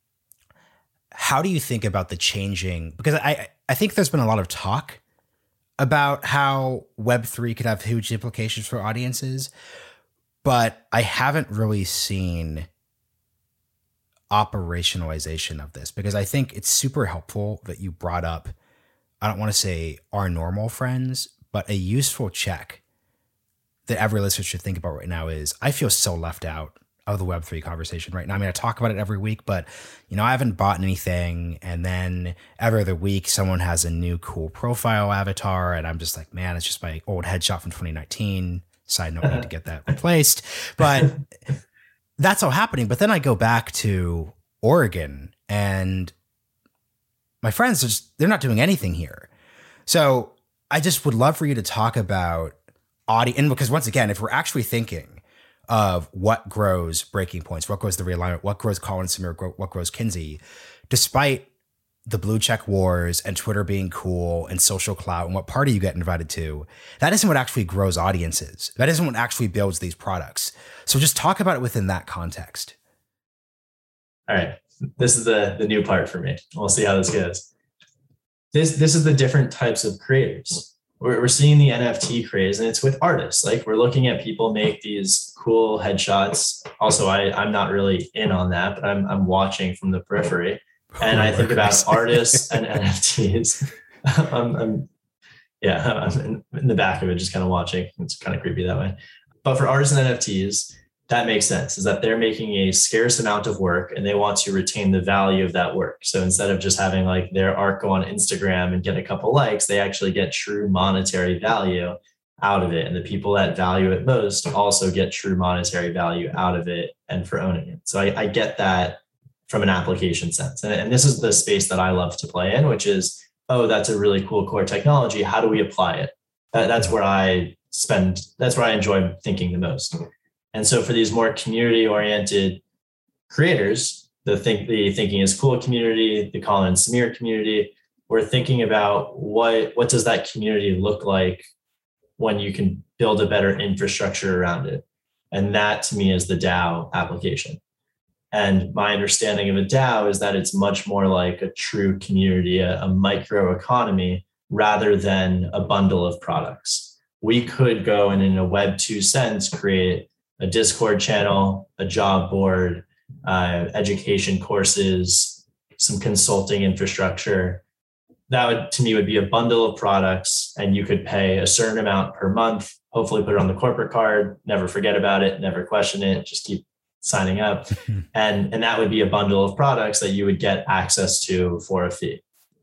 Speaker 1: how do you think about the changing? Because I, I think there's been a lot of talk about how Web three could have huge implications for audiences, but I haven't really seen operationalization of this because I think it's super helpful that you brought up, I don't want to say our normal friends, but a useful check that every listener should think about right now is I feel so left out of the Web three conversation right now. I mean, I talk about it every week, but you know, I haven't bought anything. And then every other week, someone has a new cool profile avatar. And I'm just like, man, it's just my old headshot from twenty nineteen. Side note, I need to get that replaced. But that's all happening. But then I go back to Oregon and my friends are just, they're not doing anything here. So I just would love for you to talk about audience. And because once again, if we're actually thinking of what grows Breaking Points, what grows The Realignment, what grows Colin Samir, what grows Kinsey, despite the blue check wars and Twitter being cool and social clout and what party you get invited to, that isn't what actually grows audiences. That isn't what actually builds these products. So just talk about it within that context.
Speaker 2: All right. This is the, the new part for me. We'll see how this goes. This, this is the different types of creators. we're, we're seeing the N F T craze, and it's with artists. Like we're looking at people make these cool headshots. Also, I, I'm not really in on that, but I'm, I'm watching from the periphery. And I think about artists and N F Ts. I'm, I'm, yeah, I'm in, in the back of it, just kind of watching. It's kind of creepy that way. But for artists and N F Ts, that makes sense, is that they're making a scarce amount of work and they want to retain the value of that work. So instead of just having like their art go on Instagram and get a couple likes, they actually get true monetary value out of it. And the people that value it most also get true monetary value out of it and for owning it. So I, I get that from an application sense. And, and this is the space that I love to play in, which is, oh, that's a really cool core technology. How do we apply it? That, that's where I spend, that's where I enjoy thinking the most. And so for these more community-oriented creators, the, think, the thinking is cool community, the Colin and Samir community, we're thinking about what, what does that community look like when you can build a better infrastructure around it. And that to me is the DAO application. And my understanding of a DAO is that it's much more like a true community, a, a micro economy, rather than a bundle of products. We could go and in a Web two sense, create a Discord channel, a job board, uh, education courses, some consulting infrastructure. That would, to me, would be a bundle of products, and you could pay a certain amount per month, hopefully put it on the corporate card, never forget about it, never question it, just keep signing up. and, and that would be a bundle of products that you would get access to for a fee.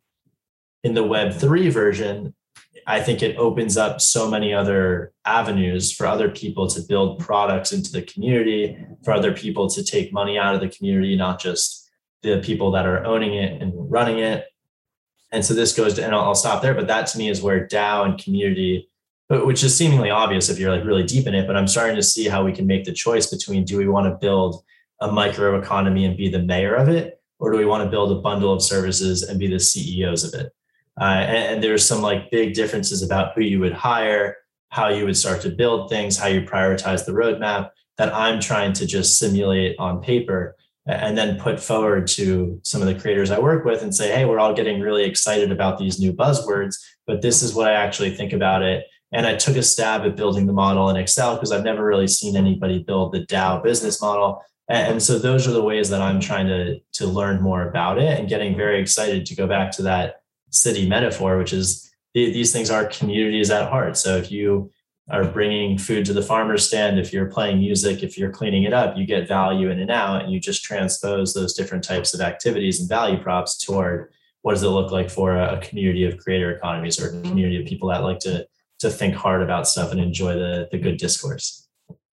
Speaker 2: In the Web three version, I think it opens up so many other avenues for other people to build products into the community, for other people to take money out of the community, not just the people that are owning it and running it. And so this goes to, and I'll, I'll stop there, but that to me is where DAO and community, which is seemingly obvious if you're like really deep in it, but I'm starting to see how we can make the choice between, do we want to build a micro economy and be the mayor of it? Or do we want to build a bundle of services and be the C E Os of it? Uh, and, and there's some like big differences about who you would hire, how you would start to build things, how you prioritize the roadmap that I'm trying to just simulate on paper and then put forward to some of the creators I work with and say, hey, we're all getting really excited about these new buzzwords, but this is what I actually think about it. And I took a stab at building the model in Excel because I've never really seen anybody build the DAO business model. And so those are the ways that I'm trying to, to learn more about it and getting very excited to go back to that city metaphor, which is these things are communities at heart. So if you are bringing food to the farmer's stand, if you're playing music, if you're cleaning it up, you get value in and out, and you just transpose those different types of activities and value props toward what does it look like for a community of creator economies or a community of people that like to, to think hard about stuff and enjoy the, the good discourse.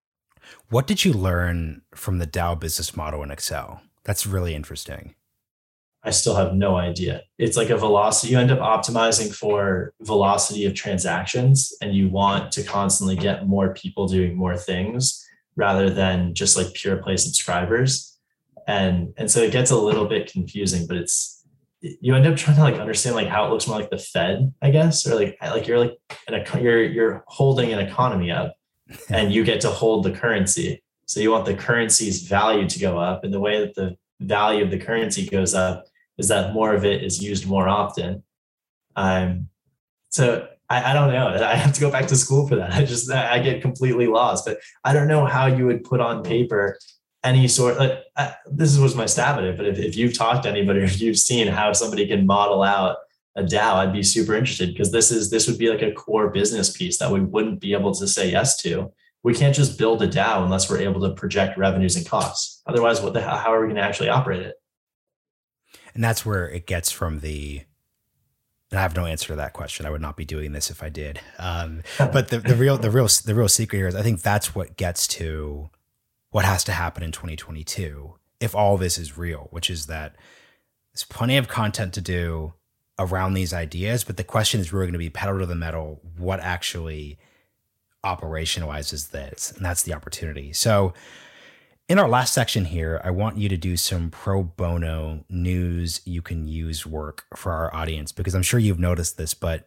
Speaker 1: What did you learn from the DAO business model in Excel? That's really interesting.
Speaker 2: I still have no idea. It's like a velocity. You end up optimizing for velocity of transactions, and you want to constantly get more people doing more things rather than just like pure play subscribers. And, and so it gets a little bit confusing, but it's, you end up trying to like understand like how it looks more like the Fed, I guess, or like, like you're like, an, you're, you're holding an economy up and you get to hold the currency. So you want the currency's value to go up, and the way that the value of the currency goes up is that more of it is used more often. Um, so I, I don't know. I have to go back to school for that. I just, I get completely lost, but I don't know how you would put on paper any sort, like, I, this was my stab at it, but if, if you've talked to anybody or if you've seen how somebody can model out a DAO, I'd be super interested, because this is, this would be like a core business piece that we wouldn't be able to say yes to. We can't just build a DAO unless we're able to project revenues and costs. Otherwise, what the hell, how are we going to actually operate it?
Speaker 1: And that's where it gets from the, and I have no answer to that question. I would not be doing this if I did. Um, but the, the real, the real, the real secret here is, I think that's what gets to what has to happen in twenty twenty-two if all this is real, which is that there's plenty of content to do around these ideas, but the question is really going to be pedal to the metal. What actually operationalizes this? And that's the opportunity. So in our last section here, I want you to do some pro bono news you can use work for our audience, because I'm sure you've noticed this, but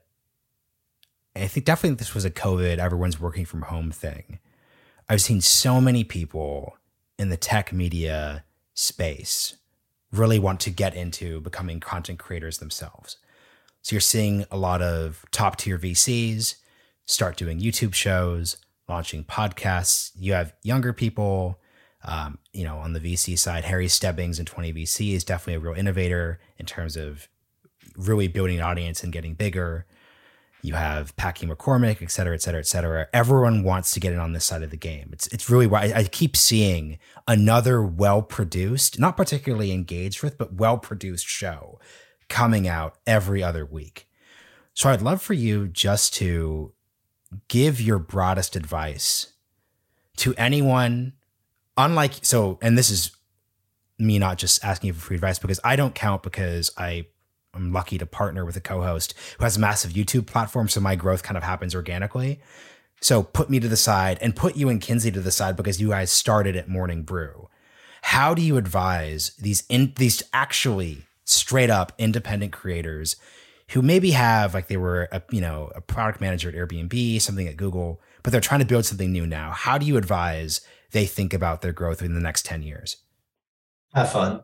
Speaker 1: I think definitely this was a COVID, everyone's working from home thing. I've seen so many people in the tech media space really want to get into becoming content creators themselves. So you're seeing a lot of top tier V Cs start doing YouTube shows, launching podcasts. You have younger people, um, you know, on the V C side. Harry Stebbings in twenty V C is definitely a real innovator in terms of really building an audience and getting bigger. You have Packy McCormick, et cetera, et cetera, et cetera. Everyone wants to get in on this side of the game. It's it's really why I, I keep seeing another well-produced, not particularly engaged with, but well-produced show coming out every other week. So I'd love for you just to give your broadest advice to anyone, unlike, so, and this is me not just asking you for free advice because I don't count because I I'm lucky to partner with a co-host who has a massive YouTube platform. So my growth kind of happens organically. So put me to the side and put you and Kinsey to the side because you guys started at Morning Brew. How do you advise these in these actually straight up independent creators who maybe have, like they were a, you know, a product manager at Airbnb, something at Google, but they're trying to build something new now? How do you advise they think about their growth in the next ten years?
Speaker 2: Have fun.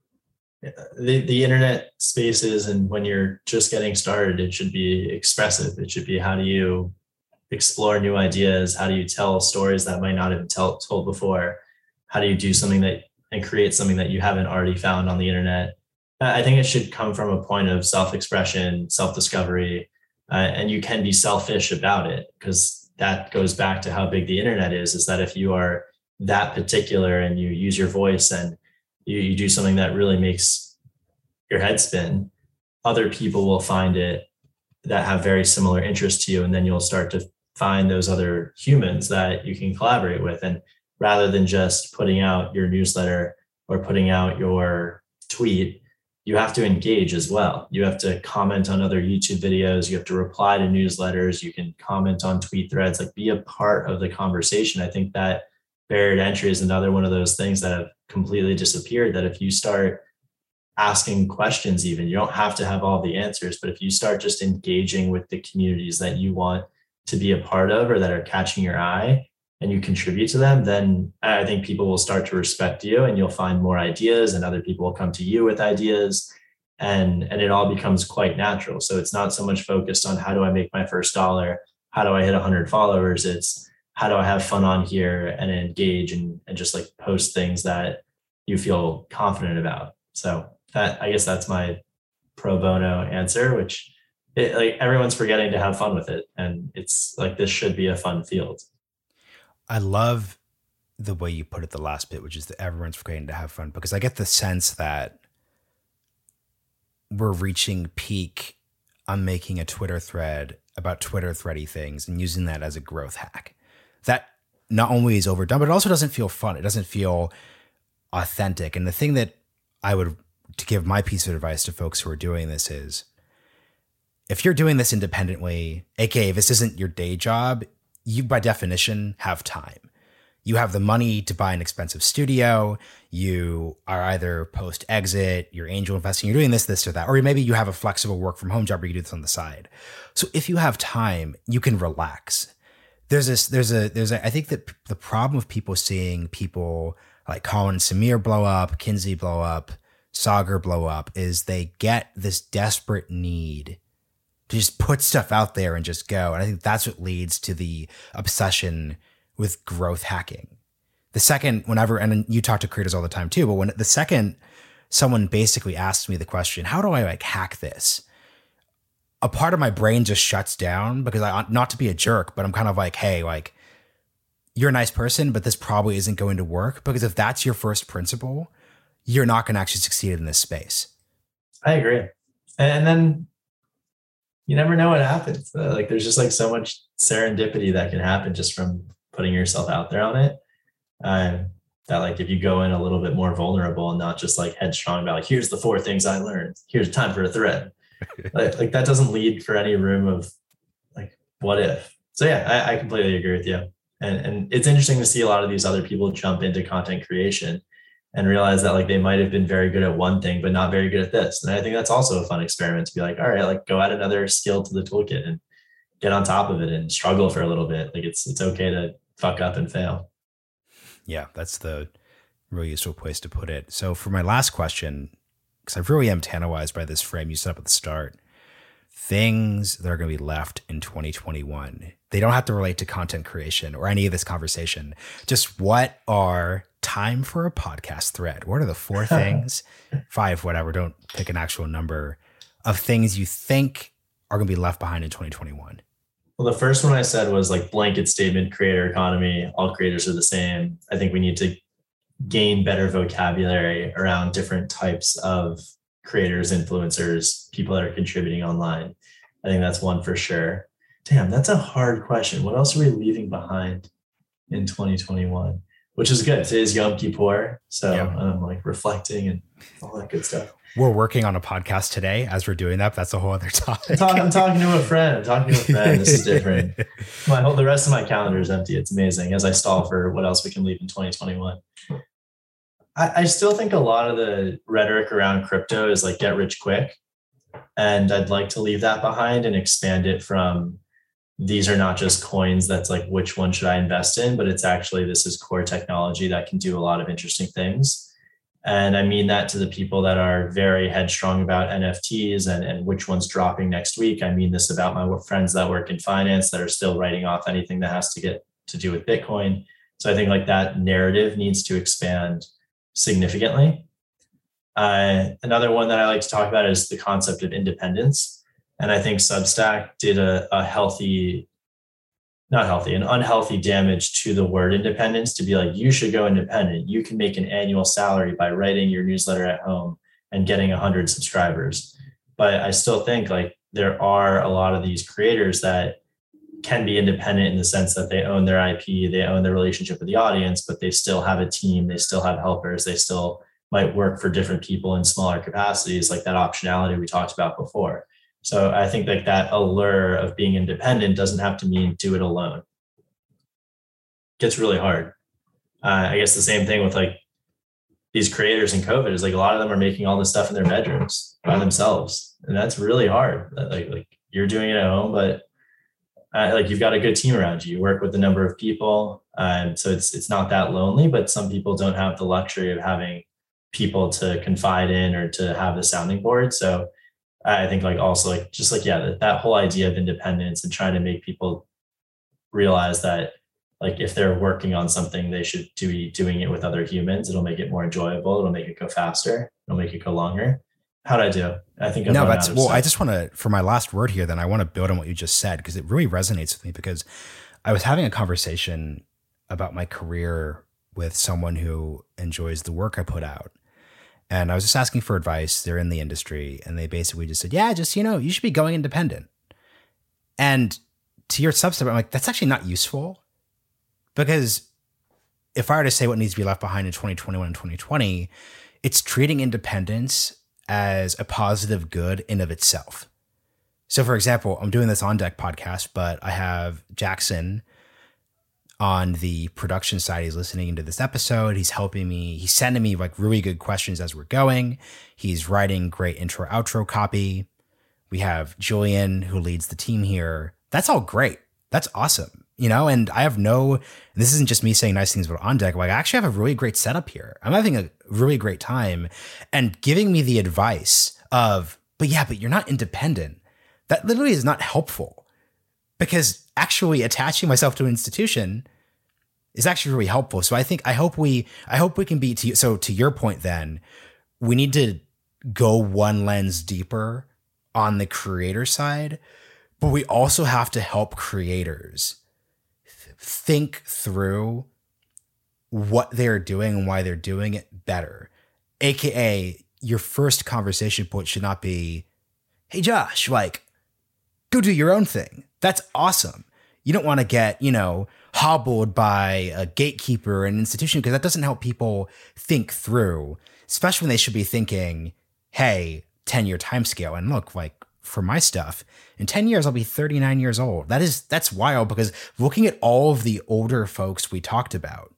Speaker 2: The, the internet spaces, and when you're just getting started, it should be expressive. It should be, how do you explore new ideas? How do you tell stories that might not have been tell, told before? How do you do something that and create something that you haven't already found on the internet? I think it should come from a point of self-expression, self-discovery, uh, and you can be selfish about it, because that goes back to how big the internet is, is that if you are that particular and you use your voice and you, you do something that really makes your head spin, other people will find it that have very similar interests to you. And then you'll start to find those other humans that you can collaborate with. And rather than just putting out your newsletter or putting out your tweet, you have to engage as well. You have to comment on other YouTube videos. You have to reply to newsletters. You can comment on tweet threads, like be a part of the conversation. I think that barrier to entry is another one of those things that have completely disappeared, that if you start asking questions, even, you don't have to have all the answers, but if you start just engaging with the communities that you want to be a part of or that are catching your eye, and you contribute to them, then I think people will start to respect you, and you'll find more ideas, and other people will come to you with ideas, and, and it all becomes quite natural. So it's not so much focused on how do I make my first dollar? How do I hit one hundred followers? It's how do I have fun on here and engage and, and just like post things that you feel confident about. So that, I guess that's my pro bono answer, which it, like everyone's forgetting to have fun with it. And it's like, this should be a fun field.
Speaker 1: I love the way you put it, the last bit, which is that everyone's forgetting to have fun, because I get the sense that we're reaching peak on making a Twitter thread about Twitter thready things and using that as a growth hack. That not only is overdone, but it also doesn't feel fun. It doesn't feel authentic. And the thing that I would, to give my piece of advice to folks who are doing this is, if you're doing this independently, aka if this isn't your day job, you by definition have time. You have the money to buy an expensive studio. You are either post-exit, you're angel investing, you're doing this, this, or that. Or maybe you have a flexible work from home job where you do this on the side. So if you have time, you can relax. There's this, there's a, there's a, I think that the problem of people seeing people like Colin and Samir blow up, Kinsey blow up, Saagar blow up, is they get this desperate need to just put stuff out there and just go. And I think that's what leads to the obsession with growth hacking. The second, whenever, and you talk to creators all the time too, but when the second someone basically asks me the question, how do I like hack this? A part of my brain just shuts down, because I, not to be a jerk, but I'm kind of like, hey, like, you're a nice person, but this probably isn't going to work, because if that's your first principle, you're not going to actually succeed in this space.
Speaker 2: I agree. And then you never know what happens. Uh, like there's just like so much serendipity that can happen just from putting yourself out there on it. Um, that like, if you go in a little bit more vulnerable and not just like headstrong about like, here's the four things I learned, here's time for a thread. like, like that doesn't lead for any room of like, what if? So yeah, I, I completely agree with you. And, and it's interesting to see a lot of these other people jump into content creation and realize that like they might have been very good at one thing, but not very good at this. And I think that's also a fun experiment to be like, all right, like go add another skill to the toolkit and get on top of it and struggle for a little bit. Like it's, it's okay to fuck up and fail.
Speaker 1: Yeah, that's the really useful place to put it. So for my last question, because I really am tantalized by this frame you set up at the start, things that are going to be left in twenty twenty-one. They don't have to relate to content creation or any of this conversation. Just what are time for a podcast thread? What are the four things, five, whatever, don't pick an actual number, of things you think are going to be left behind in twenty twenty-one?
Speaker 2: Well, the first one I said was like blanket statement, creator economy. All creators are the same. I think we need to gain better vocabulary around different types of creators, influencers, people that are contributing online. I think that's one for sure. Damn, that's a hard question. What else are we leaving behind in twenty twenty-one? Which is good. Today's Yom Kippur. So yeah. I'm like reflecting and all that good stuff.
Speaker 1: We're working on a podcast today as we're doing that. But that's a whole other topic.
Speaker 2: I'm talking, I'm talking to a friend. I'm talking to a friend. This is different. My whole, the rest of my calendar is empty. It's amazing as I stall for what else we can leave in twenty twenty-one. I, I still think a lot of the rhetoric around crypto is like get rich quick. And I'd like to leave that behind and expand it from these are not just coins that's like, which one should I invest in? But it's actually, this is core technology that can do a lot of interesting things. And I mean that to the people that are very headstrong about N F Ts and, and which one's dropping next week. I mean this about my friends that work in finance that are still writing off anything that has to get to do with Bitcoin. So I think like that narrative needs to expand significantly. Uh, another one that I like to talk about is the concept of independence. And I think Substack did a, a healthy, not healthy, an unhealthy damage to the word independence to be like, you should go independent. You can make an annual salary by writing your newsletter at home and getting a hundred subscribers. But I still think like there are a lot of these creators that can be independent in the sense that they own their I P, they own their relationship with the audience, but they still have a team, they still have helpers, they still might work for different people in smaller capacities, like that optionality we talked about before. So I think like that allure of being independent doesn't have to mean do it alone. It gets really hard. Uh, I guess the same thing with like these creators in COVID is like a lot of them are making all this stuff in their bedrooms by themselves. And that's really hard. Like, like you're doing it at home, but uh, like you've got a good team around you. You work with a number of people. Um, so it's it's not that lonely, but some people don't have the luxury of having people to confide in or to have the sounding board. So I think like also like just like, yeah, that, that whole idea of independence and trying to make people realize that like if they're working on something, they should be doing it with other humans. It'll make it more enjoyable. It'll make it go faster. It'll make it go longer. How'd I do? I think I've
Speaker 1: no, that's well, stuff. I just want to, for my last word here, then I want to build on what you just said, because it really resonates with me, because I was having a conversation about my career with someone who enjoys the work I put out. And I was just asking for advice. They're in the industry, and they basically just said, yeah, just, you know, you should be going independent. And to your Substack, I'm like, that's actually not useful, because if I were to say what needs to be left behind in twenty twenty-one and twenty twenty, it's treating independence as a positive good in of itself. So for example, I'm doing this On Deck podcast, but I have Jackson on the production side. He's listening into this episode. He's helping me. He's sending me like really good questions as we're going. He's writing great intro outro copy. We have Julian who leads the team here. That's all great. That's awesome. You know, and I have no, and this isn't just me saying nice things about On Deck. Like I actually have a really great setup here. I'm having a really great time, and giving me the advice of, but yeah, but you're not independent. That literally is not helpful, because actually attaching myself to an institution is actually really helpful. So I think, I hope we, I hope we can be to, so to your point, then we need to go one lens deeper on the creator side, but we also have to help creators think through what they're doing and why they're doing it better. A K A your first conversation point should not be, hey Josh, like, go do your own thing. That's awesome. You don't want to get, you know, hobbled by a gatekeeper or an institution, because that doesn't help people think through, especially when they should be thinking, hey, ten-year timescale. And look, like for my stuff, in ten years, I'll be thirty-nine years old. That is, that's wild, because looking at all of the older folks we talked about,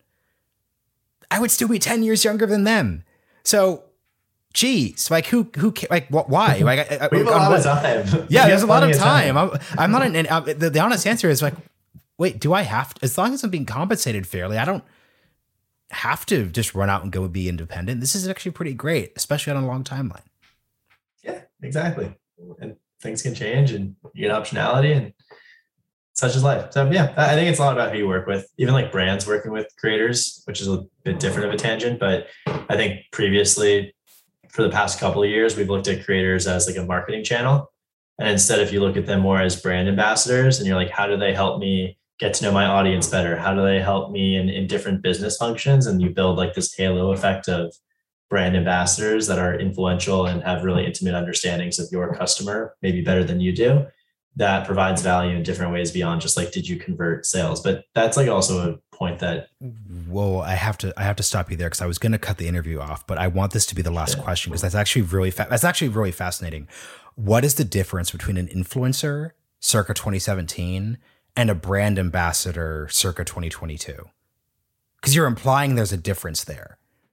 Speaker 1: I would still be ten years younger than them. So, geez, like who, who, like what, why? Like, I,
Speaker 2: we have a lot of time.
Speaker 1: Yeah, there's a lot of time. time. I'm, I'm not an, and uh, the, the honest answer is like, wait, do I have to, as long as I'm being compensated fairly, I don't have to just run out and go be independent. This is actually pretty great, especially on a long timeline.
Speaker 2: Yeah, exactly. And things can change and you get optionality, and such is life. So yeah, I think it's a lot about who you work with, even like brands working with creators, which is a bit different of a tangent. But I think previously, for the past couple of years, we've looked at creators as like a marketing channel. And instead, if you look at them more as brand ambassadors and you're like, how do they help me get to know my audience better? How do they help me in, in different business functions? And you build like this halo effect of brand ambassadors that are influential and have really intimate understandings of your customer, maybe better than you do. That provides value in different ways beyond just like, did you convert sales? But that's like also a point that.
Speaker 1: Whoa, I have to, I have to stop you there because I was going to cut the interview off, but I want this to be the last yeah. question because that's actually really, fa- that's actually really fascinating. What is the difference between an influencer circa twenty seventeen and a brand ambassador circa twenty twenty-two? Because you're implying there's a difference there.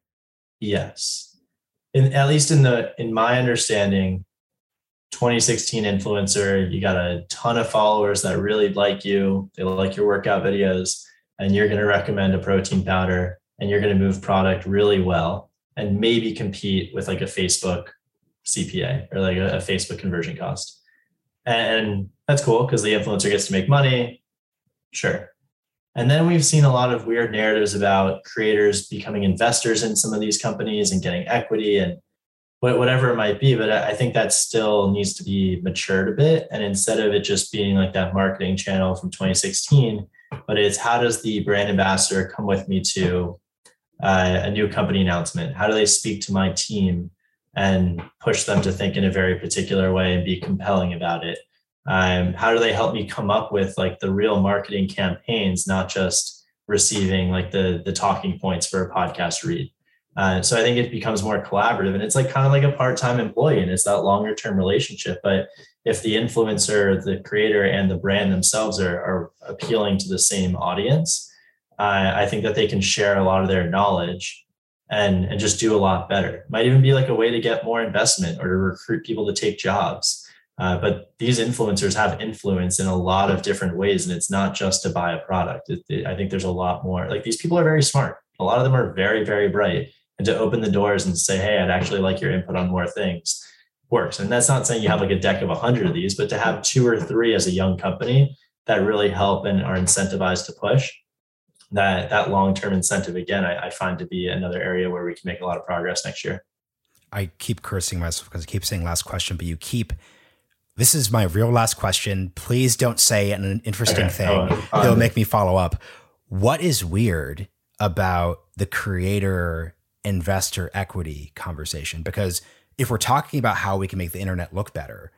Speaker 2: Yes. In, at least in the, in my understanding, twenty sixteen influencer, you got a ton of followers that really like you. They like your workout videos, and you're going to recommend a protein powder, and you're going to move product really well and maybe compete with like a Facebook C P A or like a, a Facebook conversion cost. And that's cool because the influencer gets to make money. Sure. And then we've seen a lot of weird narratives about creators becoming investors in some of these companies and getting equity and whatever it might be. But I think that still needs to be matured a bit. And instead of it just being like that marketing channel from twenty sixteen, but it's how does the brand ambassador come with me to uh, a new company announcement? How do they speak to my team and push them to think in a very particular way and be compelling about it? Um, how do they help me come up with like the real marketing campaigns, not just receiving like the, the talking points for a podcast read? Uh, so I think it becomes more collaborative, and it's like kind of like a part-time employee, and it's that longer term relationship. But if the influencer, the creator, and the brand themselves are, are appealing to the same audience, uh, I think that they can share a lot of their knowledge and, and just do a lot better. It might even be like a way to get more investment or to recruit people to take jobs. Uh, but these influencers have influence in a lot of different ways, and it's not just to buy a product. It, it, I think there's a lot more. Like, these people are very smart. A lot of them are very, very bright. And to open the doors and say, hey, I'd actually like your input on more things works. And that's not saying you have like a deck of a hundred of these, but to have two or three as a young company that really help and are incentivized to push, that that long-term incentive, again, I, I find to be another area where we can make a lot of progress next year.
Speaker 1: I keep cursing myself because I keep saying last question, but you keep, this is my real last question. Please don't say an interesting okay. thing oh, um, that'll make me follow up. What is weird about the creator investor equity conversation? Because if we're talking about how we can make the internet look better,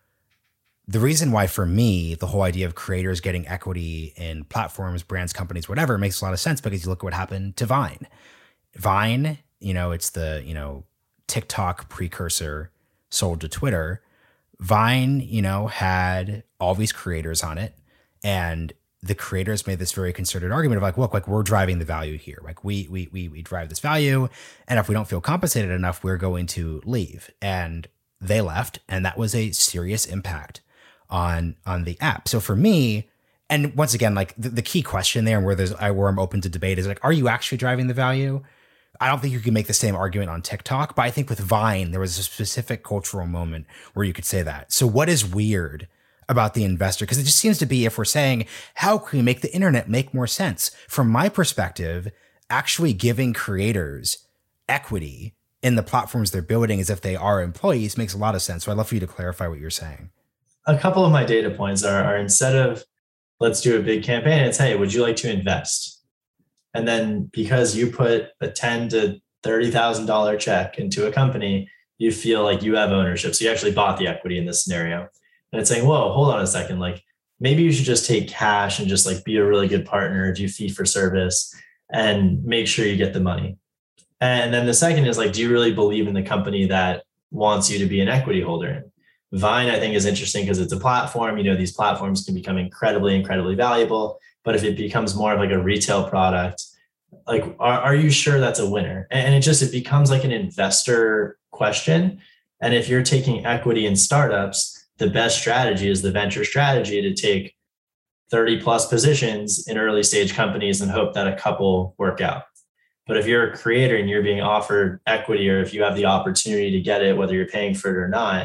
Speaker 1: the reason why for me, the whole idea of creators getting equity in platforms, brands, companies, whatever, makes a lot of sense because you look at what happened to Vine. Vine, you know, it's the, you know, TikTok precursor sold to Twitter. Vine, you know, had all these creators on it, and the creators made this very concerted argument of like, look, like we're driving the value here. Like we, we, we, we drive this value. And if we don't feel compensated enough, we're going to leave. And they left. And that was a serious impact on, on the app. So for me, and once again, like the, the key question there and where there's, where I'm open to debate is like, are you actually driving the value? I don't think you can make the same argument on TikTok, but I think with Vine, there was a specific cultural moment where you could say that. So what is weird about the investor? Because it just seems to be, if we're saying, how can we make the internet make more sense? From my perspective, actually giving creators equity in the platforms they're building as if they are employees makes a lot of sense. So I'd love for you to clarify what you're saying.
Speaker 2: A couple of my data points are, are instead of let's do a big campaign, it's, hey, would you like to invest? And then because you put a ten thousand to thirty thousand dollars check into a company, you feel like you have ownership. So you actually bought the equity in this scenario. And it's saying, whoa, hold on a second. Like, maybe you should just take cash and just like be a really good partner, do fee for service, and make sure you get the money. And then the second is like, do you really believe in the company that wants you to be an equity holder in? Vine, I think, is interesting because it's a platform. You know, these platforms can become incredibly, incredibly valuable. But if it becomes more of like a retail product, like, are, are you sure that's a winner? And it just, it becomes like an investor question. And if you're taking equity in startups, the best strategy is the venture strategy to take thirty plus positions in early stage companies and hope that a couple work out. But if you're a creator and you're being offered equity, or if you have the opportunity to get it, whether you're paying for it or not,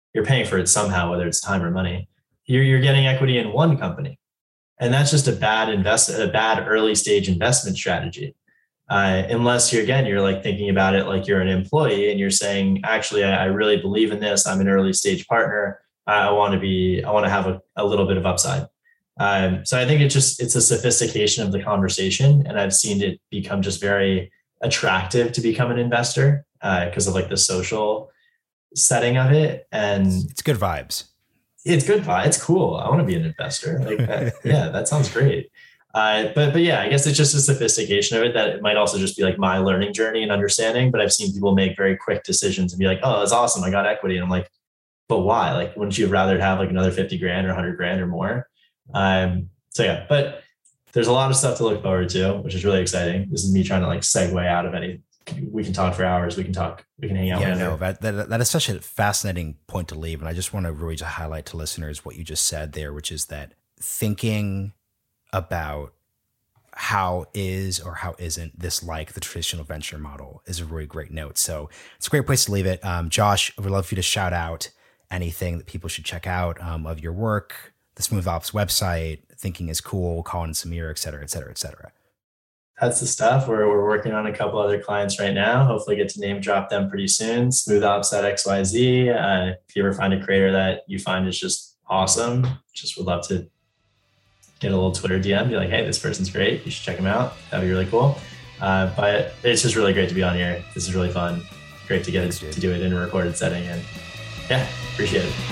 Speaker 2: you're paying for it somehow, whether it's time or money. You're, you're getting equity in one company. And that's just a bad invest, a bad early stage investment strategy. Uh, unless you're, again, you're like thinking about it like you're an employee and you're saying, actually, I, I really believe in this. I'm an early stage partner. I, I want to be, I want to have a, a little bit of upside. Um, so I think it's just, it's a sophistication of the conversation. And I've seen it become just very attractive to become an investor because uh, of like the social setting of it. And
Speaker 1: it's good vibes.
Speaker 2: It's good vibe. It's cool. I want to be an investor. Like that. Yeah, that sounds great. Uh, but, but yeah, I guess it's just a sophistication of it that it might also just be like my learning journey and understanding. But I've seen people make very quick decisions and be like, oh, that's awesome. I got equity. And I'm like, but why? Like, wouldn't you rather have like another fifty grand or a hundred grand or more? Um, so yeah, but there's a lot of stuff to look forward to, which is really exciting. This is me trying to like segue out of any, we can talk for hours. We can talk, we can hang out.
Speaker 1: Yeah, no, that, that, that is such a fascinating point to leave. And I just want to really just highlight to listeners what you just said there, which is that thinking about how is or how isn't this like the traditional venture model is a really great note. So it's a great place to leave it. Um, Josh, I would love for you to shout out anything that people should check out um, of your work, the Smooth Ops website, Thinking is Cool, Colin and Samir, et cetera, et cetera, et cetera.
Speaker 2: That's the stuff. We're, we're working on a couple other clients right now. Hopefully get to name drop them pretty soon. Smooth Ops at X Y Z. Uh, if you ever find a creator that you find is just awesome, just would love to get a little Twitter D M, be like, hey, this person's great. You should check them out. That'd be really cool. Uh, but it's just really great to be on here. This is really fun. Great to get Thanks, it, to do it in a recorded setting. And yeah, appreciate it.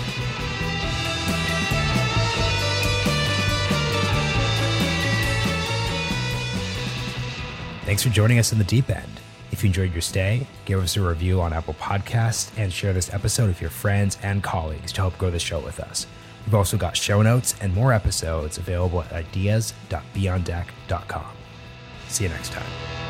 Speaker 1: Thanks for joining us in the deep end. If you enjoyed your stay, give us a review on Apple Podcasts and share this episode with your friends and colleagues to help grow the show with us. We've also got show notes and more episodes available at ideas dot beyond deck dot com. See you next time.